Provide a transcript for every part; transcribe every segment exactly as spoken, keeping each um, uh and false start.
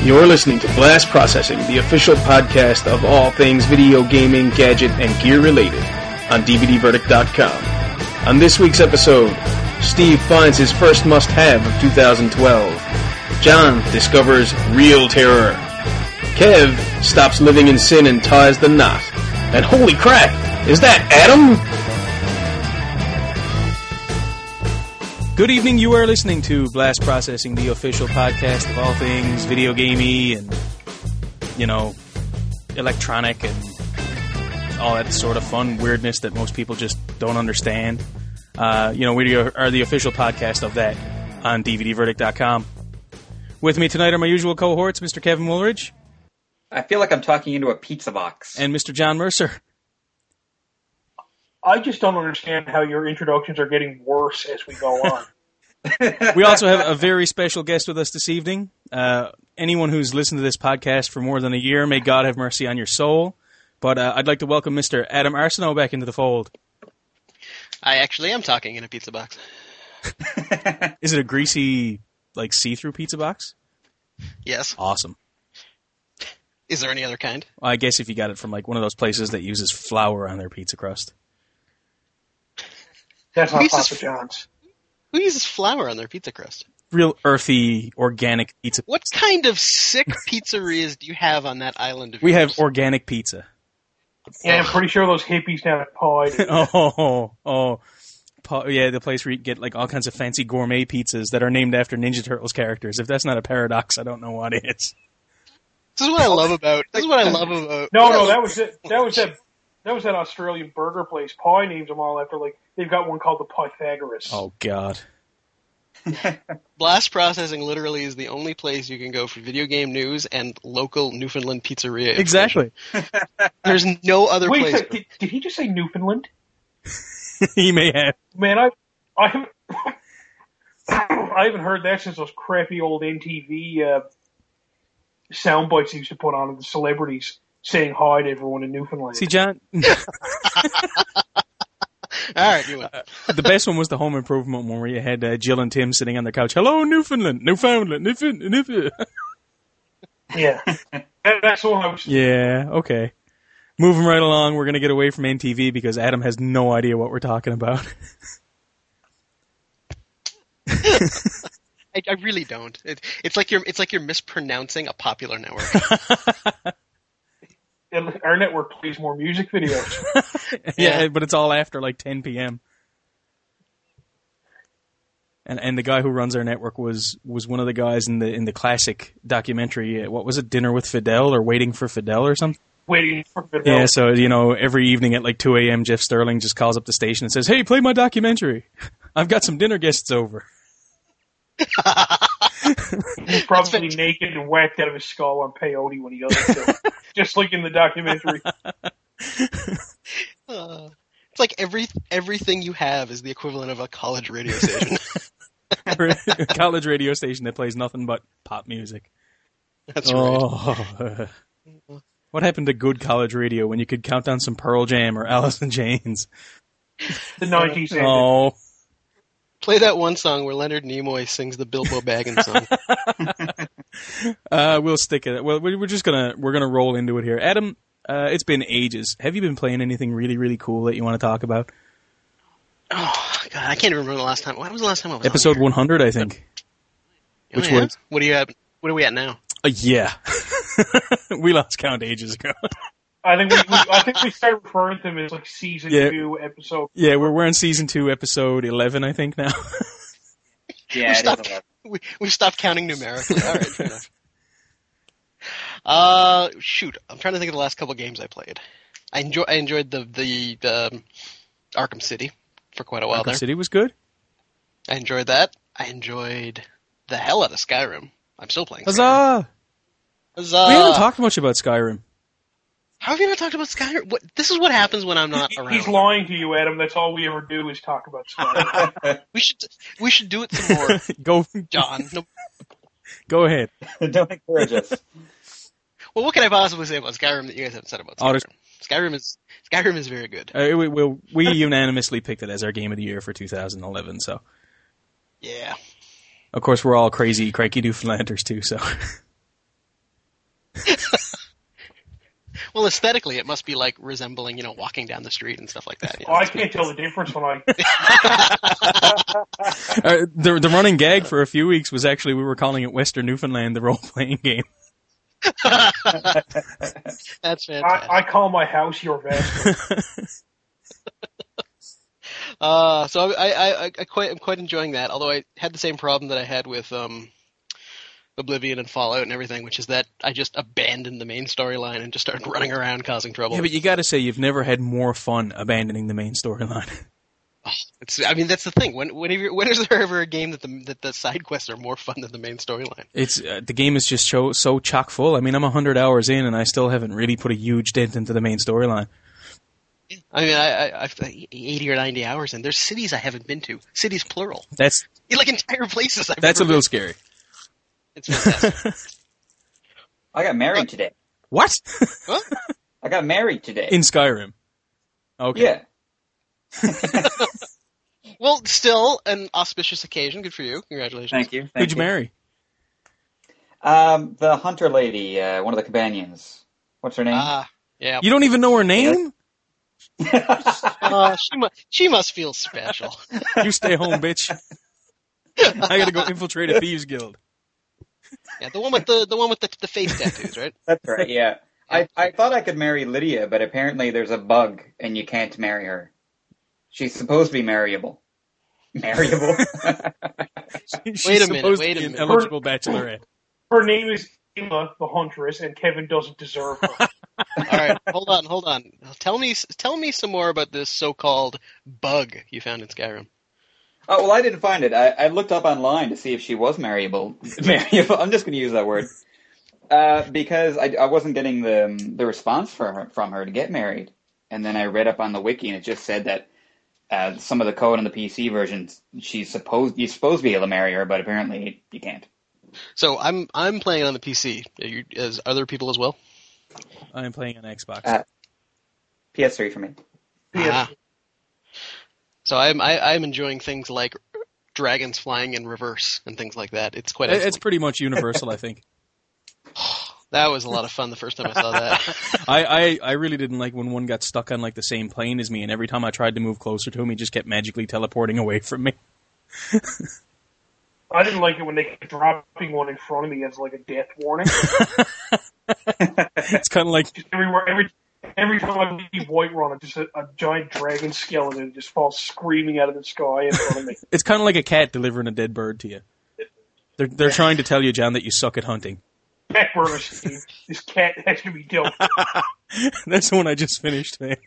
You're listening to Blast Processing, the official podcast of all things video gaming, gadget, and gear related on D V D Verdict dot com. On this week's episode, Steve finds his first must-have of two thousand twelve. John discovers real terror. Kev stops living in sin and ties the knot. And holy crap, is that Adam? Good evening, you are listening to Blast Processing, the official podcast of all things video gamey and, you know, electronic and all that sort of fun weirdness that most people just don't understand. Uh, you know, we are the official podcast of that on D V D Verdict dot com. With me tonight are my usual cohorts, Mister Kevin Woolridge. I feel like I'm talking into a pizza box. And Mister John Mercer. I just don't understand how your introductions are getting worse as we go on. We also have a very special guest with us this evening. Uh, anyone who's listened to this podcast for more than a year, may God have mercy on your soul. But uh, I'd like to welcome Mister Adam Arsenault back into the fold. I actually am talking in a pizza box. Is it a greasy, like, see-through pizza box? Yes. Awesome. Is there any other kind? Well, I guess if you got it from, like, one of those places that uses flour on their pizza crust. That's not uses, Papa John's. Who uses flour on their pizza crust? Real earthy, organic pizza. What kind of sick pizzerias do you have on that island of We yours? have organic pizza. Yeah, I'm pretty sure those hippies down at Pie do. oh, oh. Pa- yeah, the place where you get like all kinds of fancy gourmet pizzas that are named after Ninja Turtles characters. If that's not a paradox, I don't know what is. This is what I love about. This is what I love about. No, no, that was it. That was that. That was that Australian burger place. Pie names them all after, like, they've got one called the Pythagoras. Oh, God. Blast Processing literally is the only place you can go for video game news and local Newfoundland pizzeria. Exactly. There's no other Wait, place. so, did, did he just say Newfoundland? He may have. Man, I, I haven't, I haven't heard that since those crappy old M T V uh, sound bites he used to put on of the celebrities saying hi to everyone in Newfoundland. See, John. All right, you win. Uh, the best one was the Home Improvement one where you had uh, Jill and Tim sitting on the couch. Hello, Newfoundland, Newfoundland, Newfoundland, Newfoundland. Yeah, that's the one I was. Yeah, okay. Moving right along, we're going to get away from M T V because Adam has no idea what we're talking about. I, I really don't. It, it's like you're. It's like you're mispronouncing a popular network. Our network plays more music videos. yeah, yeah, but it's all after like ten p.m. And and the guy who runs our network was was one of the guys in the in the classic documentary. What was it, Dinner with Fidel or Waiting for Fidel or something? Waiting for Fidel. Yeah, so you know, every evening at like two a.m., Jeff Sterling just calls up the station and says, "Hey, play my documentary. I've got some dinner guests over." He's probably naked and whacked out of his skull on peyote when he does it, too. Just like in the documentary. Uh, it's like every everything you have is the equivalent of a college radio station. A college radio station that plays nothing but pop music. That's oh. right. What happened to good college radio when you could count on some Pearl Jam or Alice in Chains? The nineties. Oh. Play that one song where Leonard Nimoy sings the Bilbo Baggins song. uh, we'll stick it. Well, we're just gonna we're gonna roll into it here. Adam, uh, it's been ages. Have you been playing anything really really cool that you want to talk about? Oh God, I can't remember the last time. When was the last time I was Episode on here? one hundred, I think. Oh, Which yeah? was? What do you have? What are we at now? Uh, yeah, we lost count ages ago. I think we, we I think we started referring to them as like season yeah. two episode. Yeah, we're we're in season two, episode eleven, I think now. Yeah, we it stopped, is we, we stopped counting numerically. All right, fair enough. Uh, shoot, I'm trying to think of the last couple games I played. I enjoy I enjoyed the the, the um, Arkham City for quite a while Arkham there. City was good. I enjoyed that. I enjoyed the hell out of Skyrim. I'm still playing. Huzzah! Skyrim. Huzzah! We haven't talked much about Skyrim. How have you not talked about Skyrim? What, this is what happens when I'm not He- around. He's lying to you, Adam. That's all we ever do is talk about Skyrim. We should we should do it some more, Go, John. No, go ahead. Don't encourage us. well, what can I possibly say about Skyrim that you guys haven't said about Oh, Skyrim? there's- Skyrim is Skyrim is very good. Uh, we, we, we unanimously picked it as our game of the year for two thousand eleven. So, Yeah. of course, we're all crazy, cranky Newfoundlanders too. So, Well, aesthetically, it must be like resembling, you know, walking down the street and stuff like that. You know, Oh, I can't tell the difference when I. Uh, the the running gag for a few weeks was actually we were calling it Western Newfoundland, the role playing game. That's fantastic. I, I call my house your vest. Uh, so I, I, I, I quite, I'm quite enjoying that. Although I had the same problem that I had with um, Oblivion and Fallout and everything, which is that I just abandoned the main storyline and just started running around causing trouble. Yeah, but you got to say you've never had more fun abandoning the main storyline. Oh, it's, I mean, that's the thing. When, whenever, when is there ever a game that the that the side quests are more fun than the main storyline? It's uh, the game is just so, so chock full. I mean, I'm a hundred hours in, and I still haven't really put a huge dent into the main storyline. I mean, I, I, I've eighty or ninety hours in. There's cities I haven't been to. Cities plural. That's like entire places. I've that's a never little been. scary. It's fantastic. I got married today. What? What? I got married today. In Skyrim. Okay. Yeah. Well, still an auspicious occasion. Good for you. Congratulations. Thank you. Thank Who'd you marry? Um, the hunter lady, uh, one of the companions. What's her name? Ah, yeah. You don't even know her name? Uh, she, mu- she must feel special. You stay home, bitch. I gotta go infiltrate a thieves guild. Yeah, the one with the the one with the, the face tattoos, right? That's right, yeah. I, I thought I could marry Lydia, but apparently there's a bug and you can't marry her. She's supposed to be marryable. Marryable? She's Wait a minute, supposed wait to a be an minute. eligible bachelorette. Her name is Emma, the Huntress, and Kevin doesn't deserve her. All right, hold on, hold on. Tell me, tell me some more about this so-called bug you found in Skyrim. Oh, well, I didn't find it. I, I looked up online to see if she was marryable. Marryable. I'm just going to use that word. Uh, because I, I wasn't getting the the response from her, from her to get married. And then I read up on the wiki, and it just said that uh, some of the code on the P C versions, she's supposed you're supposed to be able to marry her, but apparently you can't. So I'm I'm playing it on the P C. Are you, as other people as well? I'm playing on Xbox. Uh, P S three for me. Ah. So I'm I, I'm enjoying things like dragons flying in reverse and things like that. It's quite. It's excellent. pretty much universal, I think. That was a lot of fun the first time I saw that. I, I, I really didn't like when one got stuck on like the same plane as me, and every time I tried to move closer to him, he just kept magically teleporting away from me. I didn't like it when they kept dropping one in front of me as like a death warning. It's kind of like Just everywhere, every every time I leave Whiterun, just a, a giant dragon skeleton just falls screaming out of the sky in front of me. it's kind of like a cat delivering a dead bird to you. They're they're trying to tell you, John, that you suck at hunting. Cat burner, Steve. This cat has to be dealt. That's the one I just finished, man.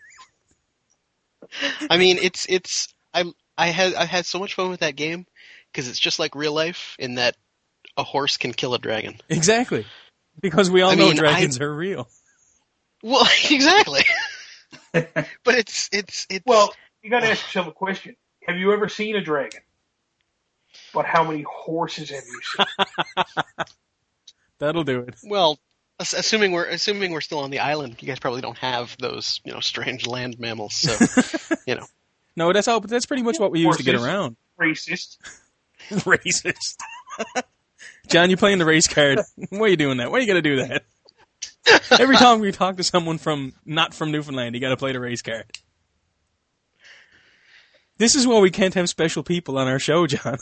I mean, it's it's I I had I had so much fun with that game because it's just like real life in that a horse can kill a dragon. Exactly, because we all I know mean, dragons I- are real. Well, exactly. But it's it's it's Well, you got to ask yourself a question: have you ever seen a dragon? But how many horses have you seen? That'll do it. well, ass- assuming we're assuming we're still on the island, you guys probably don't have those you know strange land mammals. So you know, No, that's all. That's pretty much what we use to get Horses. around. Racist. Racist. John, you playing the race card? Why are you doing that? Why are you gonna do that? Every time we talk to someone from not from Newfoundland, you got to play the race card. This is why we can't have special people on our show, John.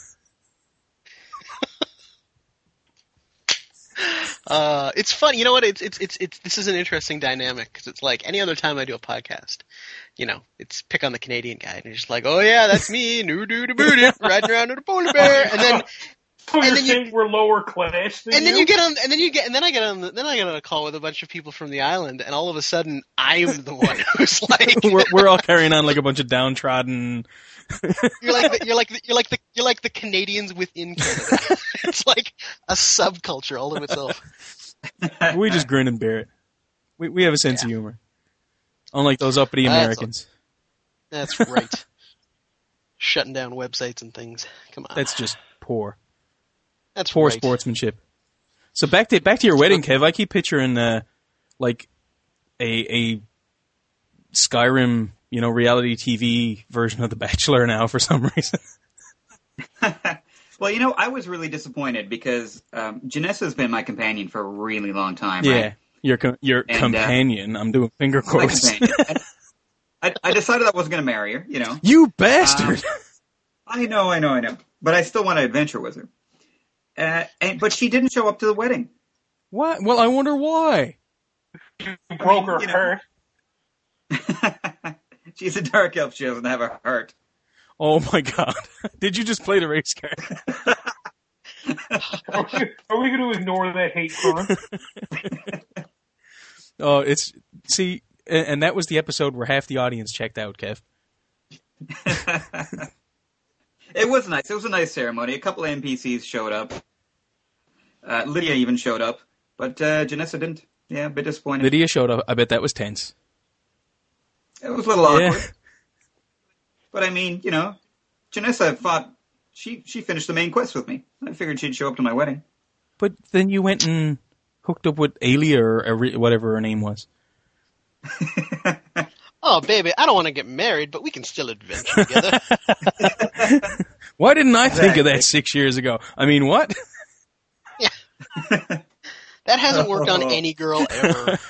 uh, it's fun. You know what? It's it's it's it's this is an interesting dynamic because it's like any other time I do a podcast. You know, it's pick on the Canadian guy, and you're just like, oh yeah, that's me, new dude, booty, riding around with a polar bear, and then. So you're then you- saying we're lower class than And then you? you get on, and then you get, and then I get on, the, then I get on a call with a bunch of people from the island, and all of a sudden, I'm the one who's like, we're, we're all carrying on like a bunch of downtrodden. you're like, the, you're like, the, you're like the, you're like the Canadians within Canada. It's like a subculture all of itself. We just grin and bear it. We we have a sense of humor, unlike those uppity That's Americans. That's right. Shutting down websites and things. Come on. That's just poor. That's Poor right. sportsmanship. So back to back to your wedding, Kev. I keep picturing uh, like a a Skyrim, you know, reality T V version of The Bachelor now for some reason. Well, you know, I was really disappointed because um, Janessa's been my companion for a really long time. Yeah, right? your com- your And, uh, companion. I'm doing finger My quotes. companion. And I, I decided I wasn't going to marry her, you know. You bastard! Um, I know, I know, I know. But I still want to adventure with her. Uh, and But she didn't show up to the wedding. What? Well, I wonder why. You broke her you know. heart. She's a dark elf. She doesn't have a heart. Oh my god! Did you just play the race card? Are we, are we going to ignore that hate crime? Oh, it's see, and and that was the episode where half the audience checked out, Kev. It was nice. It was a nice ceremony. A couple of N P Cs showed up. Uh, Lydia even showed up, but uh, Janessa didn't. Yeah, a bit disappointed. Lydia showed up. I bet that was tense. It was a little awkward. Yeah. But I mean, you know, Janessa thought she she finished the main quest with me. I figured she'd show up to my wedding. But then you went and hooked up with Alia or Ari- whatever her name was. Oh, baby, I don't want to get married, but we can still adventure together. Why didn't I think of Exactly. that six years ago? I mean, what? That hasn't worked on any girl ever.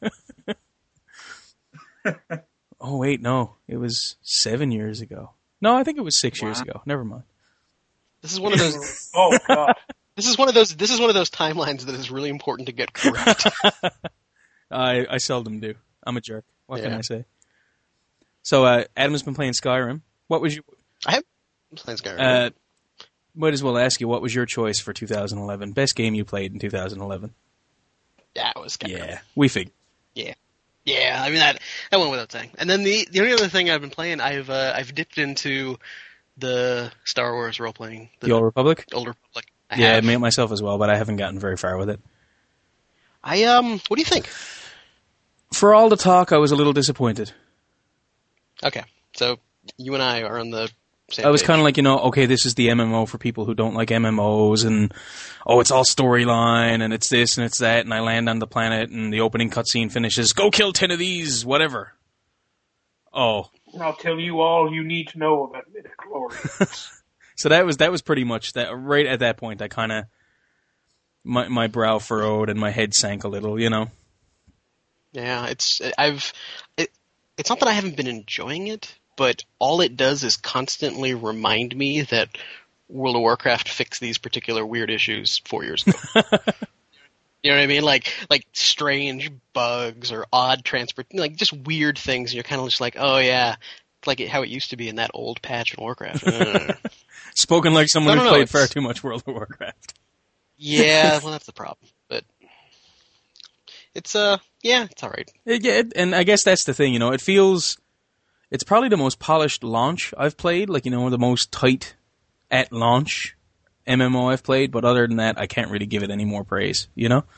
Oh wait, no, it was seven years ago. No, I think it was six years Wow. ago. Never mind. This is one of those. Oh, God. This is one of those. This is one of those timelines that is really important to get correct. I I seldom do. I'm a jerk. What can Yeah. I say? So uh, Adam's been playing Skyrim. What was you? I have playing Skyrim. Uh, might as well ask you. What was your choice for two thousand eleven? Best game you played in two thousand eleven? yeah, it was Skyrim. Yeah, we figured. Yeah, I mean that that went without saying. And then the the only other thing I've been playing, I've uh, I've dipped into the Star Wars role playing, the The Old Republic. Old Republic. I Yeah, I have. made it myself as well, but I haven't gotten very far with it. I um, what do you think? For all the talk, I was a little disappointed. Okay, so you and I are on the same. I was page. kind of like, you know, okay, this is the M M O for people who don't like M M Os, and oh, it's all storyline, and it's this and it's that, and I land on the planet, and the opening cutscene finishes, go kill ten of these, whatever. Oh, I'll tell you all you need to know about midichlorians. so that was that was pretty much that. Right at that point, I kind of my my brow furrowed and my head sank a little, you know. Yeah, it's I've it, it's not that I haven't been enjoying it, but all it does is constantly remind me that World of Warcraft fixed these particular weird issues four years ago. You know what I mean? Like like strange bugs or odd transport, like just weird things. And you're kind of just like, oh yeah, it's like it, how it used to be in that old patch in Warcraft. Uh, Spoken like someone No, who no, no, played far it's- too much World of Warcraft. yeah, well that's the problem. But it's uh yeah, it's all right. It, yeah, it- and I guess that's the thing, you know, it feels, it's probably the most polished launch I've played, like, you know, the most tight at launch M M O I've played, but other than that, I can't really give it any more praise, you know?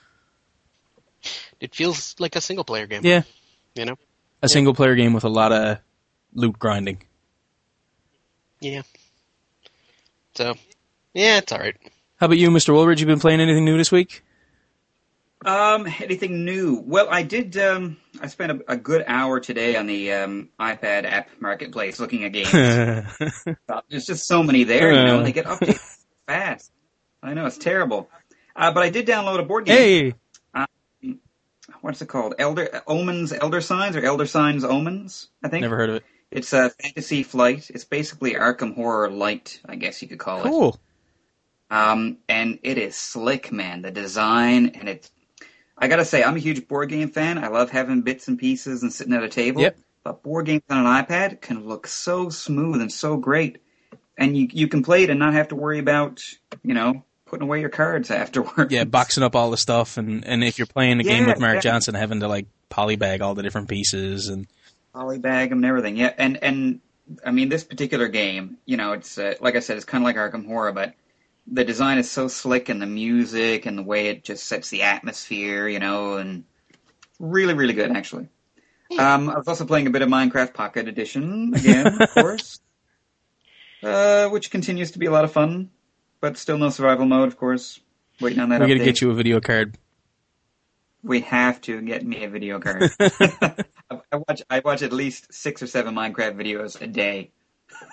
It feels like a single player game. Yeah, You know? a single player game with a lot of loot grinding. Yeah. So yeah, it's all right. How about you, Mister Woolridge? You been playing anything new this week? Um, anything new? Well, I did. Um, I spent a, a good hour today on the um, iPad app marketplace looking at games. There's just so many there, you know. And they get updated fast. I know it's terrible. Uh, but I did download a board game. Hey! What's it called? Elder Omens, Elder Signs, or Elder Signs Omens? I think. Never heard of it. It's a Fantasy Flight. It's basically Arkham Horror Light, I guess you could call it. Cool. Um, and it is slick, man. The design, and it's, I gotta say, I'm a huge board game fan. I love having bits and pieces and sitting at a table. Yep. But board games on an iPad can look so smooth and so great. And you you can play it and not have to worry about, you know, putting away your cards afterwards. Yeah, boxing up all the stuff, and, and if you're playing a game Yeah, with Mark yeah. Johnson, having to, like, polybag all the different pieces, and Polybag them and everything. Yeah, and, and I mean, this particular game, you know, it's, uh, like I said, it's kind of like Arkham Horror, but the design is so slick, and the music and the way it just sets the atmosphere, you know, and really, really good, actually. Um, I was also playing a bit of Minecraft Pocket Edition, again, of course, uh, which continues to be a lot of fun, but still no survival mode, of course. Waiting on that we update. gotta get you a video card. We have to get me a video card. I I watch I watch at least six or seven Minecraft videos a day.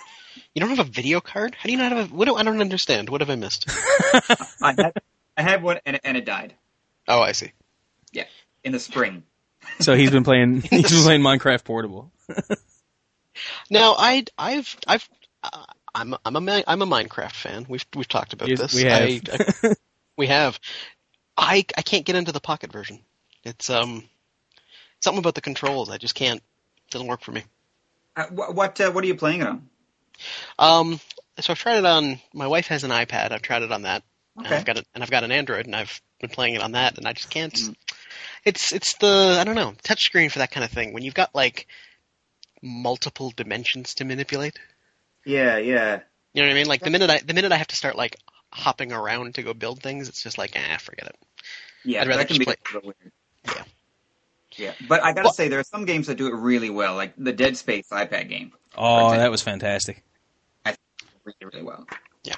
You don't have a video card? How do you not have a... What do, I don't understand. What have I missed? I had, I had one, and, and it died. Oh, I see. Yeah, in the spring. So he's been playing. He's been playing Minecraft Portable. Now, I, I've, I've, uh, I'm, I'm a, I'm a Minecraft fan. We've, we've talked about Yes, this. we have. I, I, we have. I, I can't get into the Pocket version. It's um, something about the controls. I just can't. It doesn't work for me. Uh, what what, uh, what are you playing it on? Um, so I've tried it on. My wife has an iPad. I've tried it on that. Okay. And I've got it, and I've got an Android, and I've been playing it on that, and I just can't. Mm. It's it's the I don't know touchscreen for that kind of thing. When you've got like multiple dimensions to manipulate. Yeah, yeah. You know what I mean? Like the minute I the minute I have to start like hopping around to go build things, it's just like ah, forget it. Yeah, I'd rather that can just be play. a little weird. Yeah. Yeah, but I gotta Well, say, there are some games that do it really well, like the Dead Space iPad game. Oh, that was fantastic. I think it really, really well. Yeah.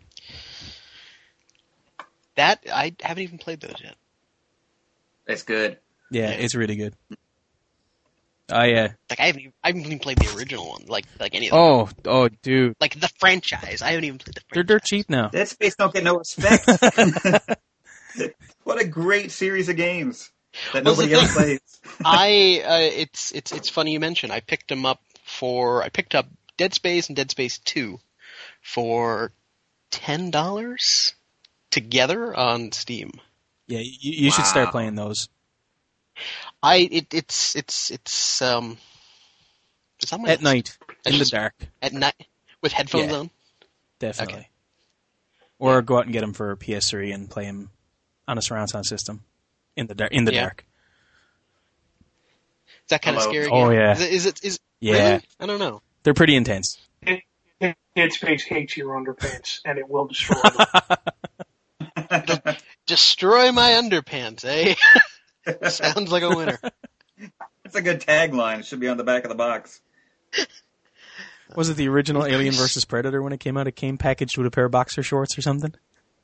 That I haven't even played those yet. It's good. Yeah, Yeah. it's really good. Oh yeah. Like I haven't even, I haven't even played the original one. Like like any of them. Oh, oh, dude, Like the franchise. I haven't even played the they're franchise. dirt cheap now. Dead Space don't get no respect. What a great series of games that Well, the nobody else thing- plays. I uh, it's it's it's funny you mention. I picked them up for I picked up Dead Space and Dead Space two for ten dollars together on Steam. Yeah, you, you should start Wow. playing those. I it, it's it's it's um it's on my At list. night, I in the just- dark, At night with headphones Yeah. on. definitely. Okay. Or go out and get them for P S three and play them on a surround sound system in the dark. In the Yeah. dark. Is that kind Hello. of scary? Oh, game? yeah. Is it? Is it? Is, Yeah, Really? I don't know. they're pretty intense. Dead Space hates your underpants, and it will destroy them. Destroy my underpants, eh? Sounds like a winner. It's a good tagline. It should be on the back of the box. Was it the original Alien versus Predator when it came out? It came packaged with a pair of boxer shorts or something.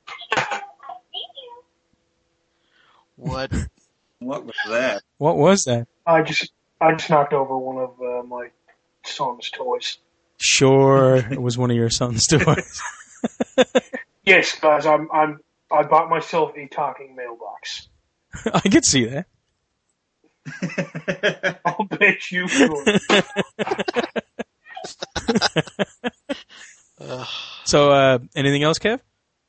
What? What was that? What was that? I just I just knocked over one of uh, my son's toys. Sure, it was one of your son's toys. Yes, guys, I'm I'm I bought myself a talking mailbox. I could see that. I'll bet you could. So, uh, anything else, Kev?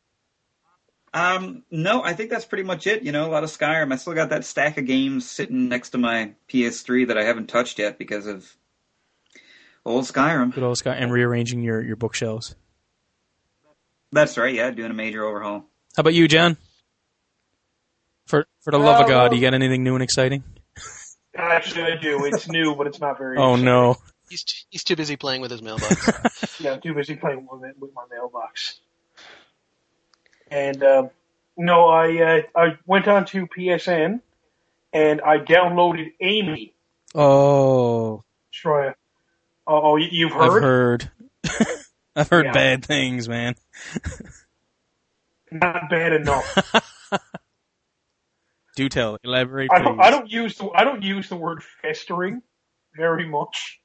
Um, no, I think that's pretty much it. You know, a lot of Skyrim. I still got that stack of games sitting next to my P S three that I haven't touched yet because of old Skyrim. Good old Scott, and rearranging your, your bookshelves. That's right, yeah, doing a major overhaul. How about you, John? For for the love of Uh, God, well- you got anything new and exciting? Actually, I do. It's new, but it's not very. Oh exciting. no! He's t- he's too busy playing with his mailbox. Yeah, I'm too busy playing with, it, with my mailbox. And um, no, I uh, I went on to P S N and I downloaded Amy. Oh, Destroyer. Oh, oh, you- you've I've heard? heard. I've heard Yeah. bad things, man. Not bad enough. Do tell. Elaborate, I please. don't, I don't use the I don't use the word festering very much.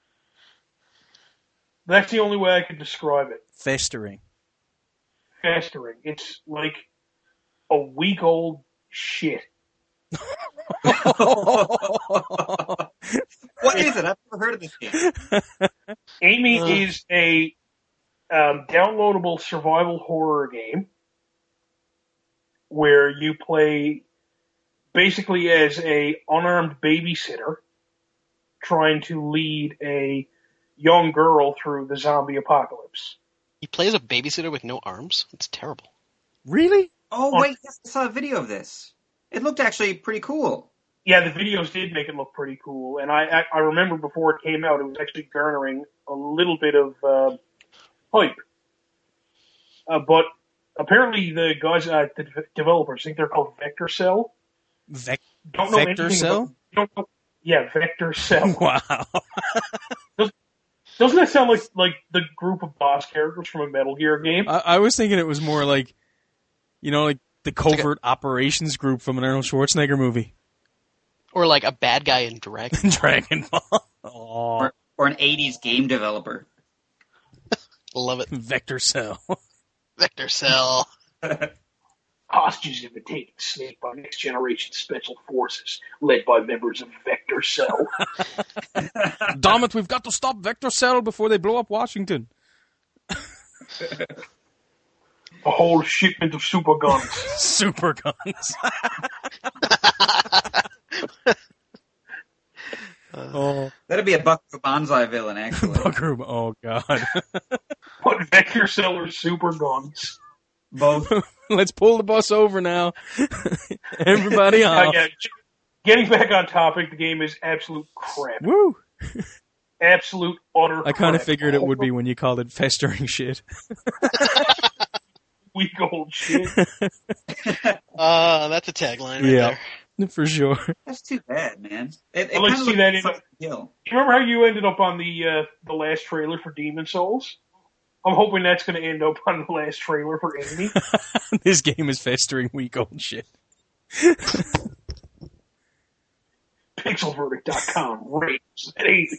That's the only way I can describe it. Festering. Festering. It's like a week old shit. What is it? I've never heard of this game. Amy Uh. is a um, downloadable survival horror game where you play basically as a unarmed babysitter trying to lead a young girl through the zombie apocalypse. He plays a babysitter with no arms. It's terrible. Really? Oh, wait, yes, I saw a video of this. It looked actually pretty cool. Yeah, the videos did make it look pretty cool, and I I, I remember before it came out, it was actually garnering a little bit of uh, hype. Uh, but apparently, the guys at the de- developers, I think they're called Vector Cell. Vec- Don't know Vector anything Cell? About, don't know, yeah, Vector Cell. Wow. Doesn't that sound like like the group of boss characters from a Metal Gear game? I, I was thinking it was more like, you know, like the covert operations group from an Arnold Schwarzenegger movie. Or like a bad guy in Dragon. Dragon Ball. Oh. Or, or an eighties game developer. Love it. Vector Cell. Vector Cell. Hostages have been taken Snake by Next Generation Special Forces, led by members of Vector Cell. Damn it, we've got to stop Vector Cell before they blow up Washington. A whole shipment of super guns. Super guns. oh, That'd be a Buckaroo Banzai villain, actually. Buckaroo. Oh, God. What Vector Cell or super guns? Both. Let's pull the bus over now. Everybody off. Uh, yeah, getting back on topic, the game is absolute crap. Woo! Absolute, utter I kind of crap. figured it would be when you called it festering shit. Weak old shit. Uh, that's a tagline right Yeah. there. For sure. That's too bad, man. It, it I'd like kind to of see that looks in- like a kill. You remember how you ended up on the uh, the last trailer for Demon Souls? I'm hoping that's going to end up on the last trailer for Enemy. This game is festering weak old shit. Pixel Verdict dot com rates at eight.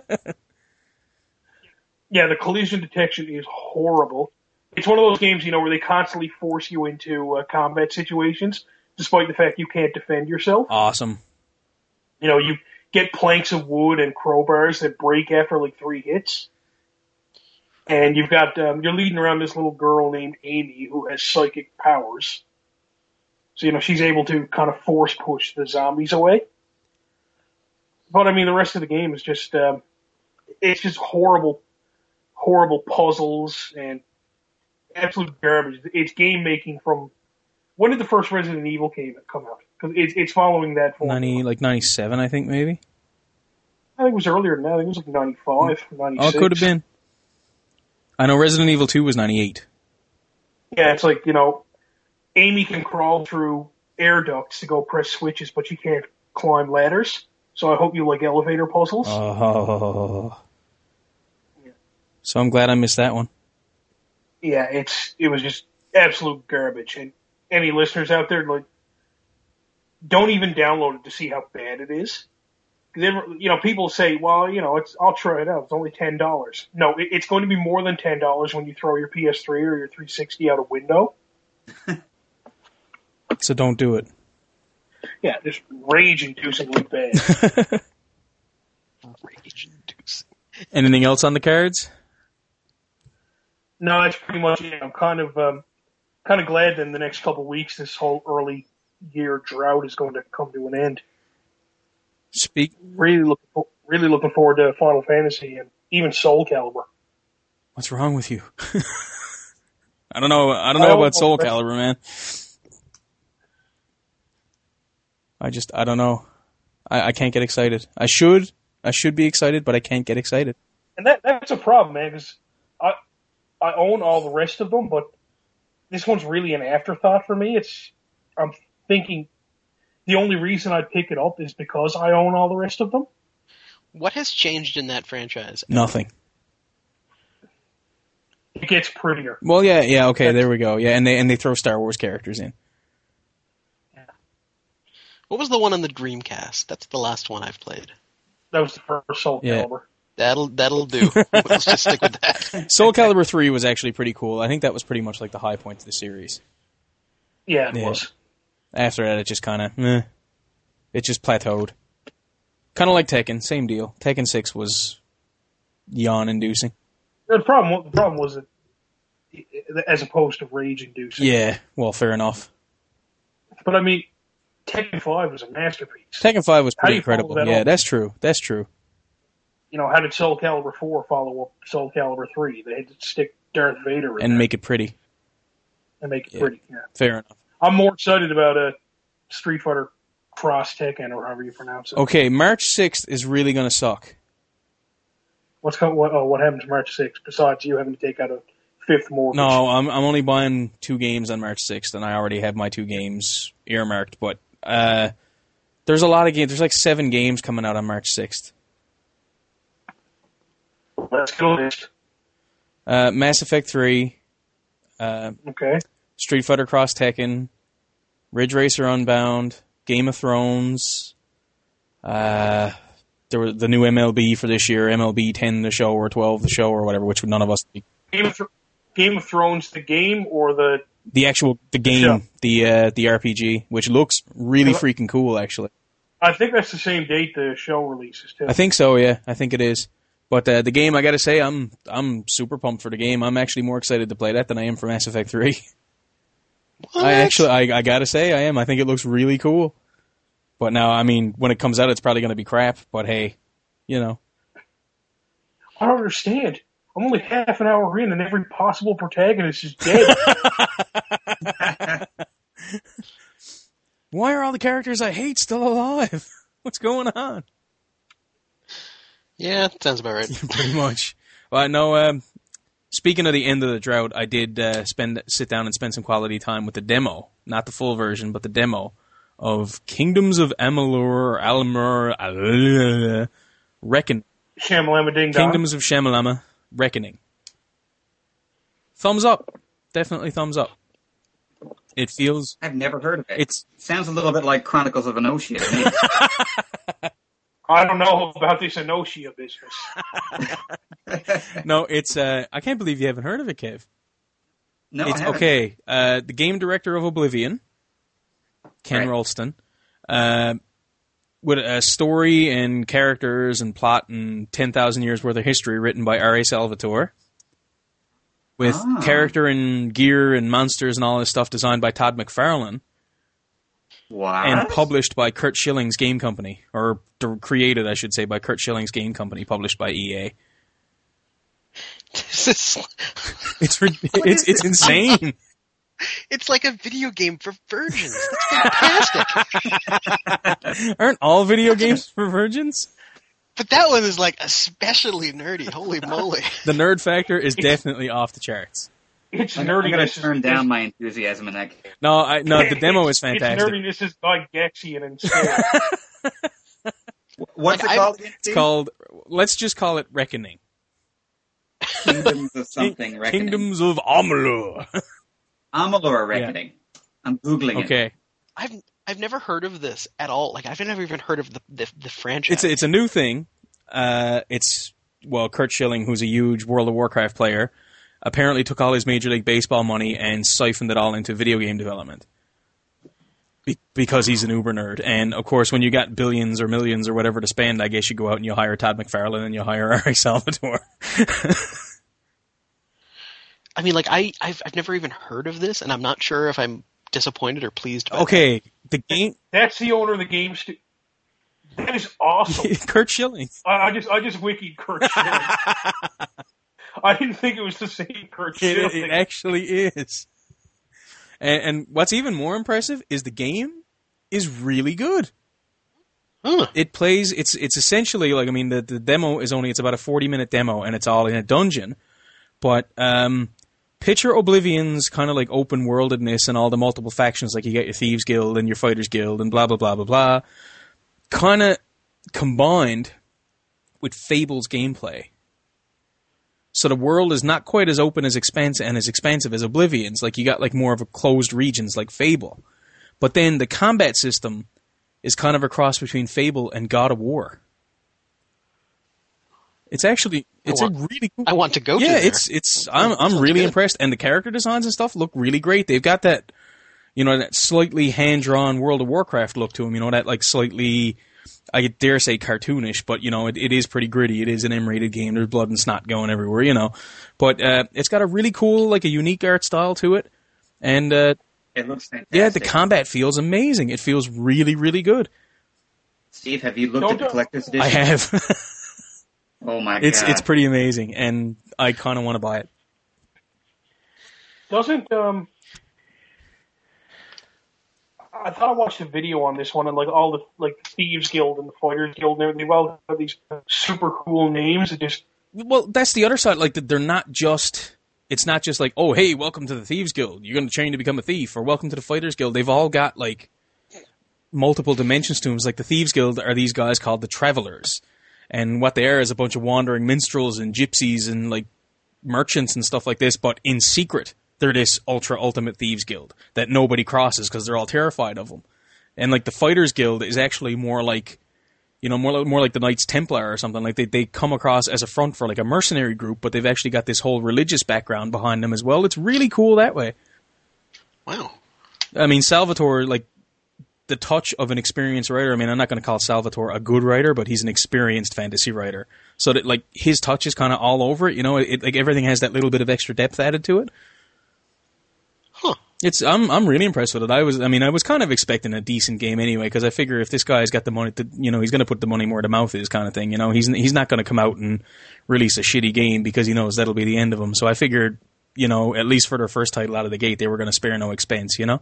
Yeah, the collision detection is horrible. It's one of those games, you know, where they constantly force you into uh, combat situations, despite the fact you can't defend yourself. Awesome. You know, you get planks of wood and crowbars that break after like three hits. And you've got, um, you're leading around this little girl named Amy who has psychic powers. So, you know, she's able to kind of force push the zombies away. But, I mean, the rest of the game is just, um, it's just horrible, horrible puzzles and absolute garbage. It's game making from, when did the first Resident Evil game come out? Because it's, it's following that formula. ninety, like ninety-seven, I think, maybe? I think it was earlier than that. I think it was like ninety-five, ninety-six. Oh, it could have been. I know Resident Evil two was ninety-eight. Yeah, it's like, you know, Amy can crawl through air ducts to go press switches, but she can't climb ladders. So I hope you like elevator puzzles. Oh. So I'm glad I missed that one. Yeah, it's it was just absolute garbage. And any listeners out there, like, don't even download it to see how bad it is. Then, you know, people say, well, you know, it's I'll try it out. It's only ten dollars. No, it, it's going to be more than ten dollars when you throw your P S three or your three sixty out a window. So don't do it. Yeah, just rage-inducingly bad. Rage-inducing. Anything else on the cards? No, that's pretty much it. I'm kind of um, kind of glad that in the next couple of weeks this whole early year drought is going to come to an end. Speak. Really looking, for, really looking forward to Final Fantasy and even Soul Calibur. What's wrong with you? I don't know. I don't know I about don't Soul know. Calibur, man. I just, I don't know. I, I can't get excited. I should. I should be excited, but I can't get excited. And that that's a problem, man, because I I own all the rest of them, but this one's really an afterthought for me. It's I'm thinking the only reason I'd pick it up is because I own all the rest of them. What has changed in that franchise? Nothing. It gets prettier. Well, yeah, yeah, okay, there we go. Yeah, and they and they throw Star Wars characters in. What was the one on the Dreamcast? That's the last one I've played. That was the first Soul Yeah. Calibur. That'll that'll do. Let's just stick with that. Soul Calibur three was actually pretty cool. I think that was pretty much like the high point of the series. Yeah, it Yeah. was. After that, it just kind of, eh. It just plateaued. Kind of like Tekken, same deal. Tekken six was yawn-inducing. The problem, the problem was that, as opposed to rage-inducing. Yeah, well, fair enough. But I mean, Tekken five was a masterpiece. Tekken five was How do pretty you follow incredible. that Yeah, up? that's true. That's true. You know, how did Soul Calibur four follow up Soul Calibur three? They had to stick Darth Vader in And there make it pretty. and make it yeah. pretty. Yeah. Fair enough. I'm more excited about a Street Fighter Cross Tekken, or however you pronounce it. Okay, March sixth is really going to suck. What's co- what? Oh, what happens March sixth? Besides you having to take out a fifth mortgage. No, I'm I'm only buying two games on March sixth, and I already have my two games earmarked. But uh, there's a lot of games. There's like seven games coming out on March sixth. Let's go list. Uh, Mass Effect three, uh, Okay. Street Fighter Cross Tekken, Ridge Racer Unbound, Game of Thrones. Uh, there was the new M L B for this year, M L B ten the show or twelve the show or whatever, which none of us Game of, Th- Game of Thrones, the game or the The actual the game, show. the uh, the R P G, which looks really freaking cool, actually. I think that's the same date the show releases too. I think so, yeah. I think it is. But uh, the game, I got to say, I'm I'm super pumped for the game. I'm actually more excited to play that than I am for Mass Effect three. What? I actually, I, I got to say, I am. I think it looks really cool. But now, I mean, when it comes out, it's probably going to be crap. But hey, you know. I don't understand. I'm only half an hour in, and every possible protagonist is dead. Why are all the characters I hate still alive? What's going on? Yeah, sounds about right. Pretty much. Well, no, um, speaking of the end of the drought, I did uh, spend sit down and spend some quality time with the demo. Not the full version, but the demo of Kingdoms of Amalur, Alamur, uh, Reckon. Shamalama Ding Dong. Kingdoms of Shamalama, Reckoning. Thumbs up. Definitely thumbs up. It feels... I've never heard of it. It's sounds a little bit like Chronicles of Enosia to me. I don't know about this Enosia business. No, it's... Uh, I can't believe you haven't heard of it, Kev. No, It's I haven't. okay. Uh, the game director of Oblivion, Ken Right. Ralston, uh, with a story and characters and plot and ten thousand years worth of history written by R A Salvatore, with Ah. character and gear and monsters and all this stuff designed by Todd McFarlane, What? and published by Kurt Schilling's game company, or d- created, I should say, by Kurt Schilling's game company, published by E A. This is, It's rid- it's it's insane. it's like a video game for virgins. That's fantastic. Aren't all video games for virgins? But that one is like especially nerdy. Holy moly. The nerd factor is definitely off the charts. It's I'm, nerdiness. I'm going is- to turn down my enthusiasm in that case. No, I no, the demo is It's- fantastic. Its nerdiness is Gygaxian and scale. What's Like, it called? again, It's Steve? called, let's just call it Reckoning. Kingdoms of something. Reckoning. Kingdoms of Amalur. Amalur Reckoning. I'm Googling it. Okay. I've I've never heard of this at all. Like I've never even heard of the the, the franchise. It's a, it's a new thing. Uh, it's, well, Kurt Schilling, who's a huge World of Warcraft player, apparently took all his Major League Baseball money and siphoned it all into video game development. Be- because he's an uber nerd. And, of course, when you got billions or millions or whatever to spend, I guess you go out and you hire Todd McFarlane and you hire R A Salvatore. I mean, like I I've I've never even heard of this, and I'm not sure if I'm disappointed or pleased. By Okay, the game... That's the owner of the game. Stu- that is awesome. Kurt Schilling. I, I just I just wikied Kurt Schilling. I didn't think it was the same Kurt It, Schilling. it actually is. And, and what's even more impressive is the game is really good. Huh. It plays. It's it's essentially like I mean the the demo is only it's about a forty minute demo and it's all in a dungeon, but um, picture Oblivion's kind of like open worldedness and all the multiple factions like you get your Thieves Guild and your Fighters Guild and blah blah blah blah blah, kind of combined with Fable's gameplay. So the world is not quite as open as expansive and as expansive as Oblivion's. Like you got like more of a closed regions like Fable, but then the combat system is kind of a cross between Fable and God of War. It's actually it's want- a really cool. I want to go. yeah, to there. it's it's I'm I'm really good. impressed, and the character designs and stuff look really great. They've got that, you know, that slightly hand drawn World of Warcraft look to them. You know, that like slightly, I dare say cartoonish, but you know, it, it is pretty gritty. It is an M-rated game. There's blood and snot going everywhere, you know, but uh, it's got a really cool, like a unique art style to it, and uh, It looks fantastic. yeah, the combat feels amazing. It feels really, really good. Steve, have you looked Don't at the do- collector's edition? I have. Oh my It's god. it's pretty amazing, and I kind of want to buy it. Doesn't um. I thought I watched a video on this one, and like all the like the Thieves Guild and the Fighters Guild, and everything. They all have these super cool names that just Well, that's the other side. Like, they're not just. It's not just like, oh, hey, welcome to the Thieves Guild. You're going to train to become a thief, or welcome to the Fighters Guild. They've all got like multiple dimensions to them. It's like the Thieves Guild are these guys called the Travelers, and what they are is a bunch of wandering minstrels and gypsies and like merchants and stuff like this, but in secret. They're this ultra ultimate thieves guild that nobody crosses because they're all terrified of them. And like the Fighters Guild is actually more like you know, more like, more like the Knights Templar or something. Like they they come across as a front for like a mercenary group, but they've actually got this whole religious background behind them as well. It's really cool that way. Wow. I mean, Salvatore, like the touch of an experienced writer. I mean, I'm not going to call Salvatore a good writer, but he's an experienced fantasy writer. So that like his touch is kind of all over it. You know, it, like everything has that little bit of extra depth added to it. Huh. It's I'm I'm really impressed with it. I was I mean I was kind of expecting a decent game anyway, because I figure if this guy's got the money, to, you know, he's going to put the money where the mouth is, kind of thing. You know, he's he's not going to come out and release a shitty game because he knows that'll be the end of him. So I figured, you know, at least for their first title out of the gate, they were going to spare no expense. You know,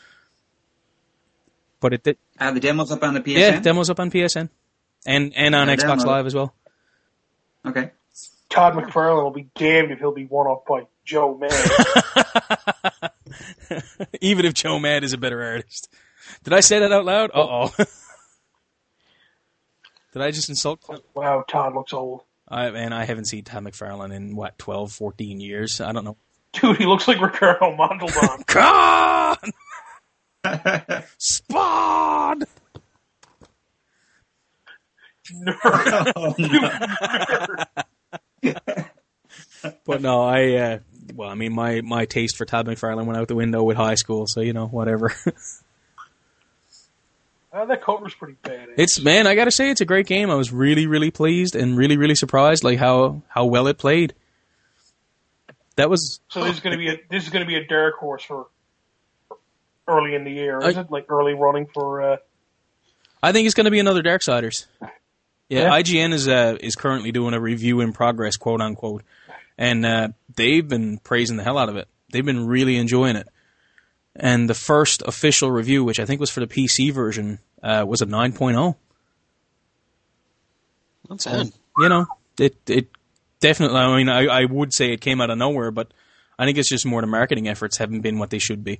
but it did. Uh, the demo's up on the P S N. Yeah, demo's up on P S N and and on Yeah, Xbox download. Live as well. Okay. Todd McFarlane will be damned if he'll be one up by Joe Mann. Even if Joe Mad is a better artist. Did I say that out loud? Uh-oh. Did I just insult? Wow, Todd looks old. I, man, I haven't seen Todd McFarlane in, what, twelve, fourteen years? I don't know. Dude, he looks like Ricardo Montalban. Con! Spawn! Nerd. Oh, You nerd. But no, I, uh, well, I mean, my, my taste for Todd McFarlane went out the window with high school, so, you know, whatever. Uh, that cover's pretty bad. It's, man, I gotta say, it's a great game. I was really, really pleased and really, really surprised, like, how, how well it played. That was... So this is going to be a this is going to be a dark horse for early in the year, is I- it? Like early running for. Uh, I think it's going to be another Darksiders. Yeah, Yeah. I G N is uh, is currently doing a review in progress, quote unquote, and uh, they've been praising the hell out of it. They've been really enjoying it. And the first official review, which I think was for the P C version, uh, was a nine point oh. That's And, good. you know, it it definitely. I mean, I, I would say it came out of nowhere, but I think it's just more the marketing efforts haven't been what they should be.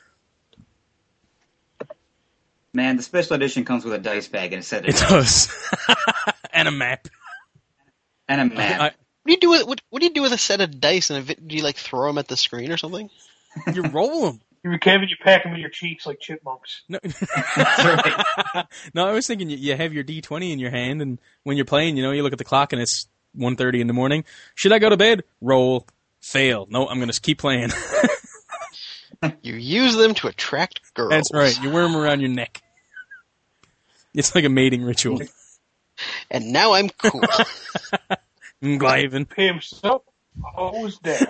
Man, the special edition comes with a dice bag and a set of It does, and a map. and a map. I, What do you do with what, what do you do with a set of dice and a vi- do you like throw them at the screen or something? you roll them. you Kevin, you pack them in your cheeks like chipmunks. No. That's right. No, I was thinking you, you have your D twenty in your hand, and when you're playing, you know, you look at the clock and it's one thirty in the morning. Should I go to bed? Roll. Fail. No, I'm going to keep playing. You use them to attract girls. That's right. You wear them around your neck. It's like a mating ritual. And now I'm cool. Glaiven. Pimps up, hose down.